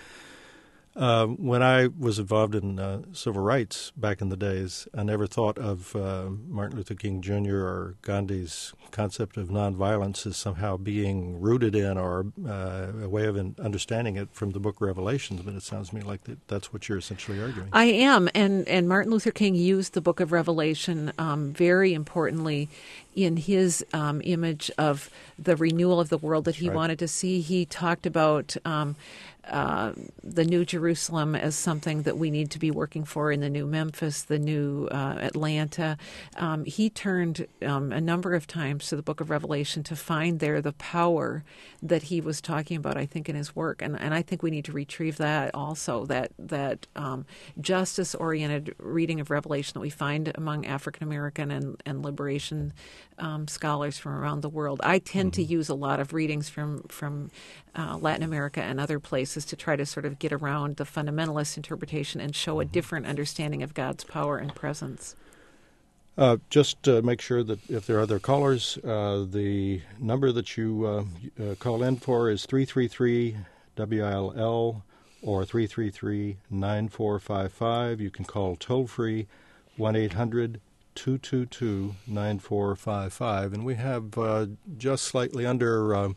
Uh, when I was involved in uh, civil rights back in the days, I never thought of uh, Martin Luther King Junior or Gandhi's concept of nonviolence as somehow being rooted in or uh, a way of in understanding it from the book of Revelations, but it sounds to me like that, that's what you're essentially arguing. I am, and, and Martin Luther King used the book of Revelation um, very importantly in his um, image of the renewal of the world that he right. wanted to see. He talked about um, uh, the New Jerusalem as something that we need to be working for in the new Memphis, the new uh, Atlanta. Um, he turned um, a number of times to the book of Revelation to find there the power that he was talking about, I think, in his work. And, and I think we need to retrieve that also, that, that um, justice-oriented reading of Revelation that we find among African-American and, and liberation um, scholars from around the world. I tend mm-hmm. to use a lot of readings from, from uh, Latin America and other places to try to sort of get around the fundamentalist interpretation and show a different understanding of God's power and presence. Uh, just uh, make sure that if there are other callers, uh, the number that you uh, uh, call in for is three three three W I L L or three three three, nine four five five. You can call toll-free one eight hundred two two two nine four five five. And we have uh, just slightly under uh,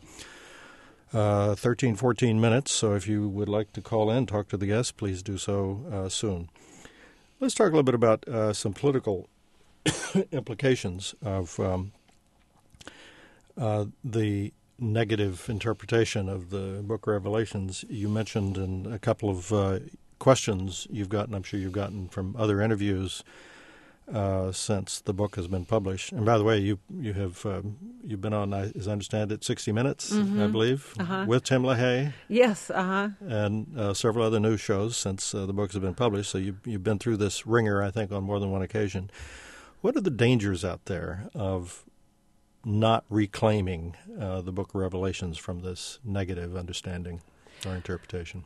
uh, thirteen, fourteen minutes, so if you would like to call in, talk to the guest, please do so uh, soon. Let's talk a little bit about uh, some political implications of um, uh, the negative interpretation of the book of Revelations. You mentioned in a couple of uh, questions you've gotten, I'm sure you've gotten from other interviews uh, since the book has been published. And by the way, you you have um, you've been on, as I understand it, sixty minutes, mm-hmm. I believe, uh-huh. with Tim LaHaye. Yes, uh-huh. And uh, several other news shows since uh, the books have been published. So you've, you've been through this ringer, I think, on more than one occasion. What are the dangers out there of not reclaiming uh, the book of Revelations from this negative understanding or interpretation?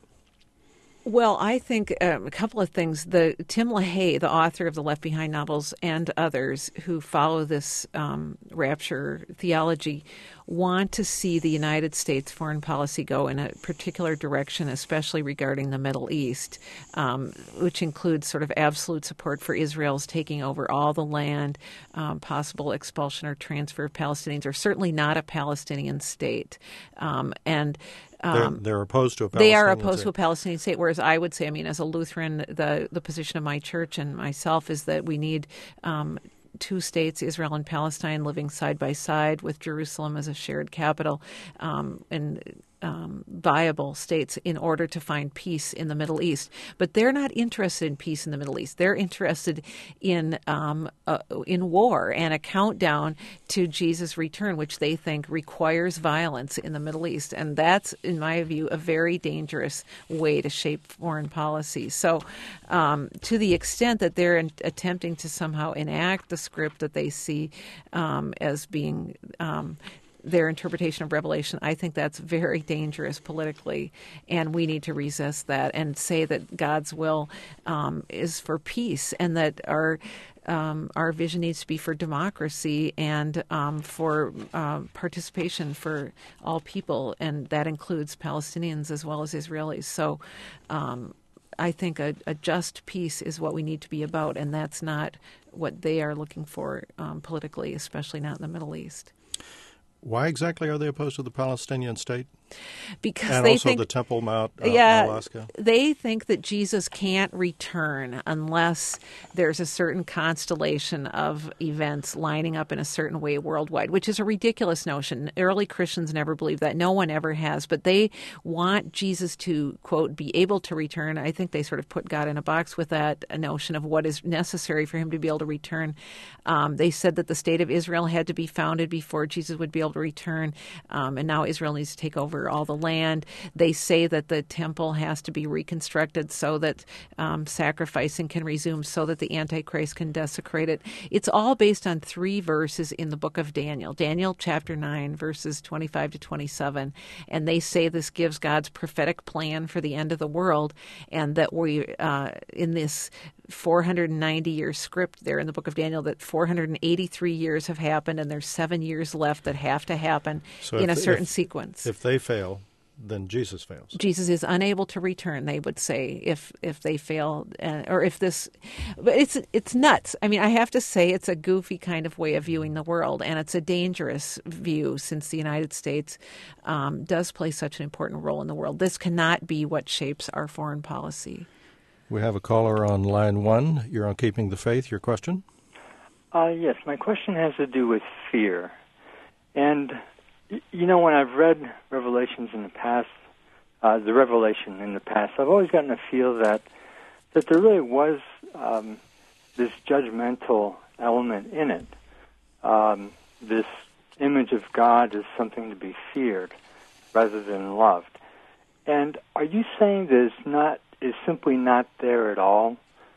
Well, I think um, a couple of things. The Tim LaHaye, the author of the Left Behind novels, and others who follow this um, rapture theology want to see the United States foreign policy go in a particular direction, especially regarding the Middle East, um, which includes sort of absolute support for Israel's taking over all the land, um, possible expulsion or transfer of Palestinians, or certainly not a Palestinian state. Um, and Um, they're, they're opposed to a Palestinian They are opposed state. to a Palestinian state, whereas I would say, I mean, as a Lutheran, the, the position of my church and myself is that we need um, two states, Israel and Palestine, living side by side with Jerusalem as a shared capital, um, and Um, viable states in order to find peace in the Middle East. But they're not interested in peace in the Middle East. They're interested in um, uh, in war and a countdown to Jesus' return, which they think requires violence in the Middle East. And that's, in my view, a very dangerous way to shape foreign policy. So um, to the extent that they're in, attempting to somehow enact the script that they see um, as being um, their interpretation of Revelation, I think that's very dangerous politically, and we need to resist that and say that God's will um, is for peace, and that our um, our vision needs to be for democracy and um, for uh, participation for all people, and that includes Palestinians as well as Israelis. So um, I think a, a just peace is what we need to be about, and that's not what they are looking for um, politically, especially not in the Middle East. Why exactly are they opposed to the Palestinian state? Because and they also think, the Temple Mount, uh, yeah, Alaska. They think that Jesus can't return unless there's a certain constellation of events lining up in a certain way worldwide, which is a ridiculous notion. Early Christians never believed that. No one ever has. But they want Jesus to, quote, be able to return. I think they sort of put God in a box with that a notion of what is necessary for him to be able to return. Um, they said that the state of Israel had to be founded before Jesus would be able to return. Um, and now Israel needs to take over all the land. They say that the temple has to be reconstructed so that um, sacrificing can resume, so that the Antichrist can desecrate it. It's all based on three verses in the book of Daniel, Daniel chapter nine, verses twenty-five to twenty-seven. And they say this gives God's prophetic plan for the end of the world, and that we, uh, in this four hundred ninety year script there in the book of Daniel, that four hundred eighty-three years have happened, and there's seven years left that have to happen so in if, a certain if, sequence. If they fail, then Jesus fails. Jesus is unable to return, they would say, if if they fail, uh, or if this. But it's it's nuts. I mean, I have to say it's a goofy kind of way of viewing the world, and it's a dangerous view since the United States um, does play such an important role in the world. This cannot be what shapes our foreign policy. We have a caller on line one. You're on Keeping the Faith. Your question? Uh, yes, my question has to do with fear. And you know, when I've read Revelations in the past, uh, the Revelation in the past, I've always gotten a feel that that there really was um, this judgmental element in it. Um, this image of God is something to be feared rather than loved. And are you saying that it's not is simply not there at all,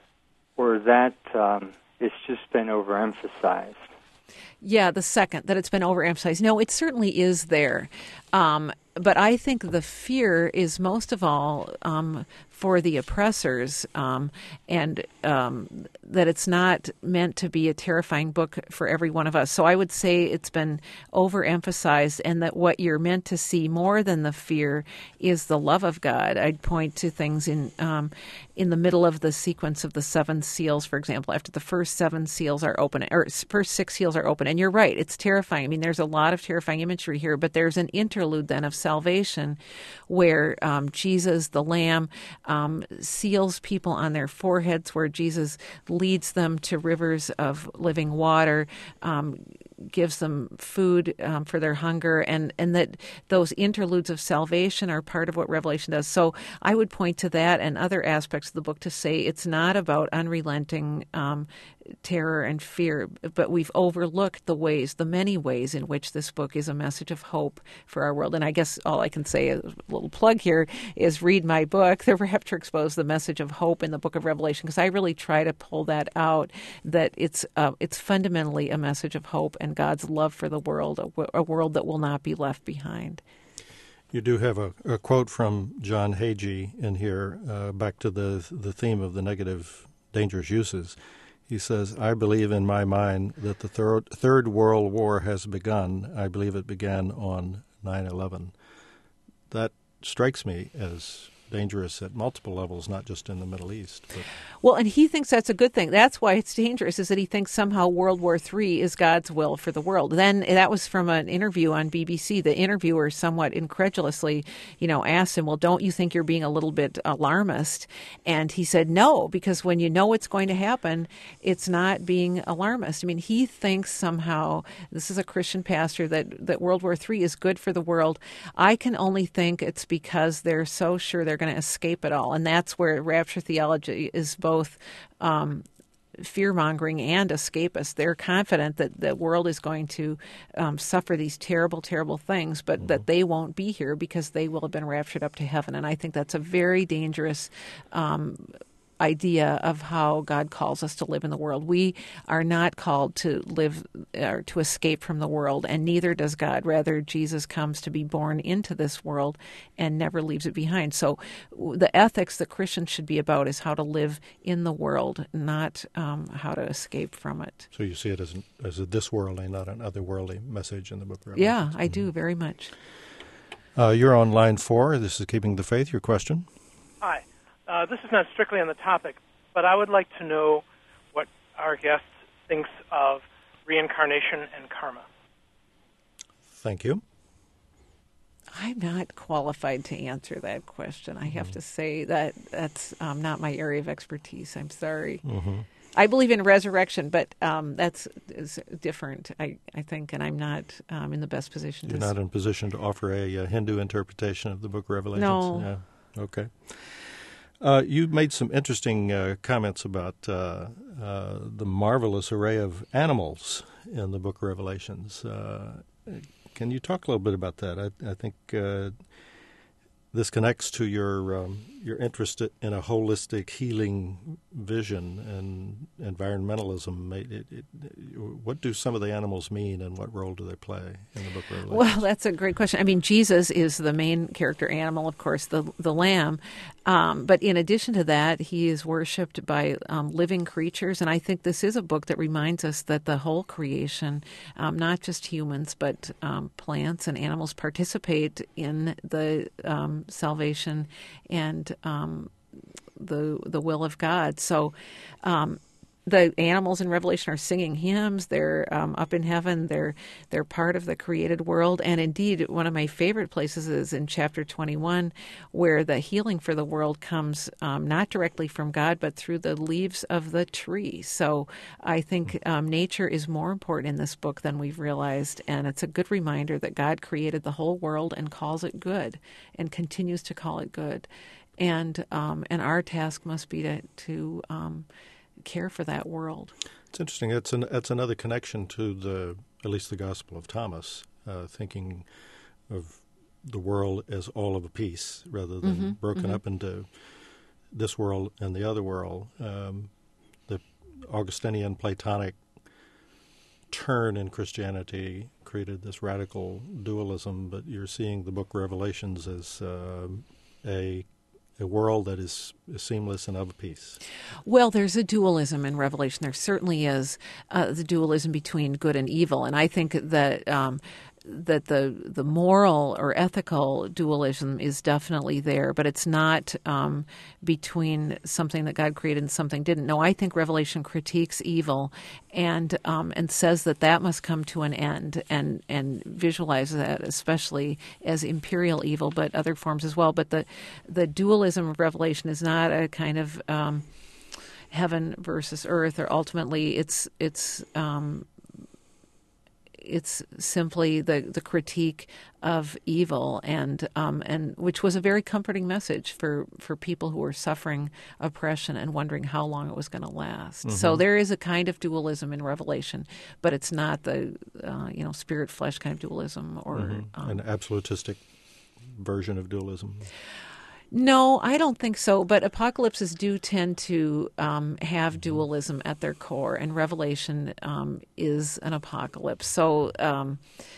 or that um, it's just been overemphasized? Yeah, the second, that it's been overemphasized. No, it certainly is there. Um, but I think the fear is most of all um, for the oppressors, um, and um, that it's not meant to be a terrifying book for every one of us. So I would say it's been overemphasized, and that what you're meant to see more than the fear is the love of God. I'd point to things in um, in the middle of the sequence of the seven seals, for example, after the first seven seals are open, or first six seals are open. And you're right, it's terrifying. I mean, there's a lot of terrifying imagery here, but there's an interlude then of salvation where um, Jesus, the Lamb, um, seals people on their foreheads, where Jesus leads them to rivers of living water, um, gives them food um, for their hunger, and, and that those interludes of salvation are part of what Revelation does. So I would point to that and other aspects of the book to say it's not about unrelenting um, terror and fear, but we've overlooked the ways, the many ways in which this book is a message of hope for our world. And I guess all I can say, a little plug here, is read my book, The Rapture Exposed, The Message of Hope in the Book of Revelation, because I really try to pull that out, that it's uh, it's fundamentally a message of hope and God's love for the world, a, w- a world that will not be left behind. You do have a, a quote from John Hagee in here, uh, back to the the theme of the negative, dangerous uses. He says, I believe in my mind that the third, third World War has begun. I believe it began on nine eleven. That strikes me as dangerous at multiple levels, not just in the Middle East. But. Well, and he thinks that's a good thing. That's why it's dangerous, is that he thinks somehow World War Three is God's will for the world. Then that was from an interview on B B C. The interviewer somewhat incredulously, you know, asked him, well, don't you think you're being a little bit alarmist? And he said, no, because when you know what's going to happen, it's not being alarmist. I mean, he thinks somehow, this is a Christian pastor, that, that World War Three is good for the world. I can only think it's because they're so sure they're going to escape it all. And that's where rapture theology is both um, fear-mongering and escapist. They're confident that the world is going to um, suffer these terrible, terrible things, but mm-hmm. that they won't be here because they will have been raptured up to heaven. And I think that's a very dangerous um idea of how God calls us to live in the world. We are not called to live or to escape from the world, and neither does God. Rather, Jesus comes to be born into this world and never leaves it behind. So the ethics that Christians should be about is how to live in the world, not um, how to escape from it. So you see it as, an, as a this-worldly, not an otherworldly message in the book of Revelation. Yeah, I do, very much. Uh, you're on line four. This is Keeping the Faith. Your question? Hi. Uh, this is not strictly on the topic, but I would like to know what our guest thinks of reincarnation and karma. Thank you. I'm not qualified to answer that question. I have mm-hmm. to say that that's um, not my area of expertise. I'm sorry. Mm-hmm. I believe in resurrection, but um, that's is different, I, I think, and I'm not um, in the best position. You're to not in position to offer a, a Hindu interpretation of the Book of Revelations? No. Yeah. Okay. Uh, you made some interesting uh, comments about uh, uh, the marvelous array of animals in the Book of Revelations. Uh, can you talk a little bit about that? I, I think uh, this connects to your um, your interest in a holistic healing vision and environmentalism. It, it, it, what do some of the animals mean, and what role do they play in the Book of Revelation? Well, that's a great question. I mean, Jesus is the main character animal, of course, the the lamb. Um, but in addition to that, he is worshipped by um, living creatures. And I think this is a book that reminds us that the whole creation, um, not just humans, but um, plants and animals, participate in the um, salvation and um, the the will of God. So um, the animals in Revelation are singing hymns. They're um, up in heaven. They're they're part of the created world. And indeed, one of my favorite places is in chapter twenty-one, where the healing for the world comes um, not directly from God, but through the leaves of the tree. So I think um, nature is more important in this book than we've realized. And it's a good reminder that God created the whole world and calls it good and continues to call it good. And um, and our task must be to, to um, care for that world. It's interesting. It's an it's another connection to the at least the Gospel of Thomas, uh, thinking of the world as all of a piece rather than mm-hmm, broken mm-hmm. up into this world and the other world. Um, the Augustinian Platonic turn in Christianity created this radical dualism, but you're seeing the Book of Revelations as uh, a a world that is seamless and of a piece. Well, there's a dualism in Revelation. There certainly is uh, the dualism between good and evil, and I think that um, that the the moral or ethical dualism is definitely there, but it's not um, between something that God created and something didn't. No, I think Revelation critiques evil and um, and says that that must come to an end, and and visualizes that especially as imperial evil, but other forms as well. But the the dualism of Revelation is not a kind of um, heaven versus earth, or ultimately it's it's um, it's simply the, the critique of evil, and um, and which was a very comforting message for, for people who were suffering oppression and wondering how long it was going to last. Mm-hmm. So there is a kind of dualism in Revelation, but it's not the uh, you know spirit flesh kind of dualism or mm-hmm. um, an absolutistic version of dualism. No, I don't think so, but apocalypses do tend to um, have dualism at their core, and Revelation um, is an apocalypse. So um,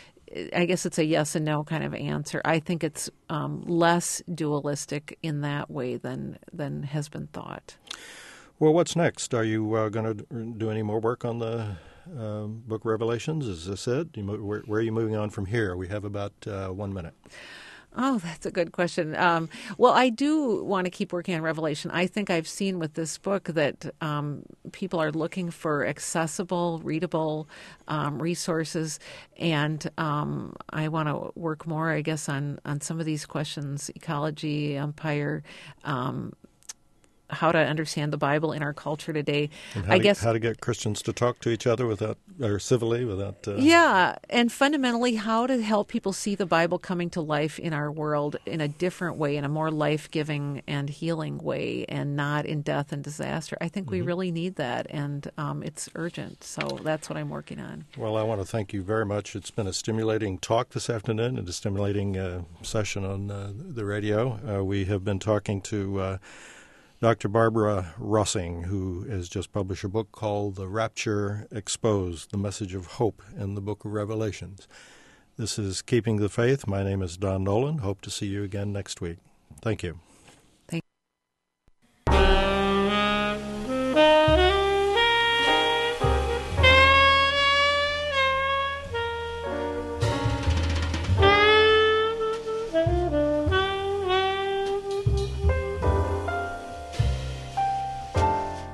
I guess it's a yes and no kind of answer. I think it's um, less dualistic in that way than, than has been thought. Well, what's next? Are you uh, going to do any more work on the um, Book of Revelations? As I said, you mo- where, where are you moving on from here? We have about uh, one minute. Oh, that's a good question. Um, well, I do want to keep working on Revelation. I think I've seen with this book that um, people are looking for accessible, readable um, resources, and um, I want to work more, I guess, on, on some of these questions: ecology, empire, um, how to understand the Bible in our culture today. And how I to, guess how to get Christians to talk to each other without, or civilly, without. Uh... Yeah, and fundamentally, how to help people see the Bible coming to life in our world in a different way, in a more life-giving and healing way, and not in death and disaster. I think mm-hmm. we really need that, and um, it's urgent. So that's what I'm working on. Well, I want to thank you very much. It's been a stimulating talk this afternoon and a stimulating uh, session on uh, the radio. Uh, we have been talking to Uh, Doctor Barbara Rossing, who has just published a book called The Rapture Exposed, The Message of Hope in the Book of Revelations. This is Keeping the Faith. My name is Don Nolan. Hope to see you again next week. Thank you. Thank you.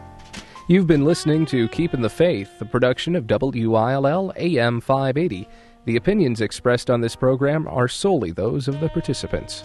You've been listening to Keeping the Faith, the production of W I L L A M five eighty, The opinions expressed on this program are solely those of the participants.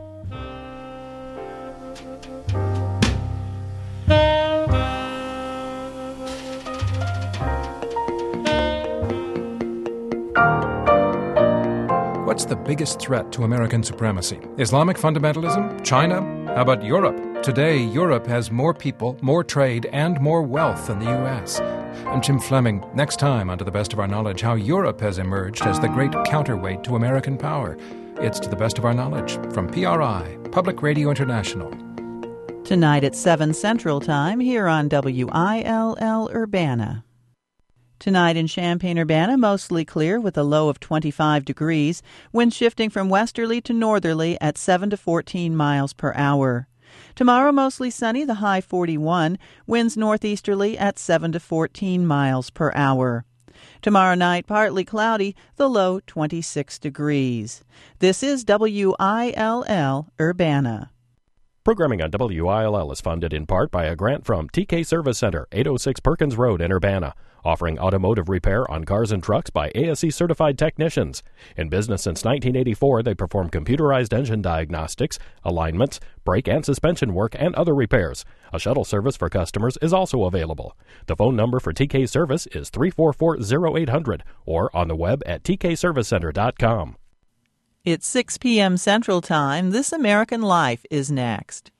What's the biggest threat to American supremacy? Islamic fundamentalism? China? How about Europe? Today, Europe has more people, more trade, and more wealth than the U S. I'm Jim Fleming. Next time, on To the Best of Our Knowledge, how Europe has emerged as the great counterweight to American power. It's To the Best of Our Knowledge from P R I, Public Radio International. Tonight at seven Central Time here on W I L L Urbana. Tonight in Champaign-Urbana, mostly clear with a low of twenty-five degrees, wind shifting from westerly to northerly at seven to fourteen miles per hour. Tomorrow, mostly sunny, the high forty-one, winds northeasterly at seven to fourteen miles per hour. Tomorrow night, partly cloudy, the low twenty-six degrees. This is W I L L Urbana. Programming on W I L L is funded in part by a grant from T K Service Center, eight oh six Perkins Road in Urbana, offering automotive repair on cars and trucks by A S E-certified technicians. In business since nineteen eighty-four, they perform computerized engine diagnostics, alignments, brake and suspension work, and other repairs. A shuttle service for customers is also available. The phone number for T K Service is three four four, oh eight hundred or on the web at t k service center dot com. It's six p.m. Central Time. This American Life is next.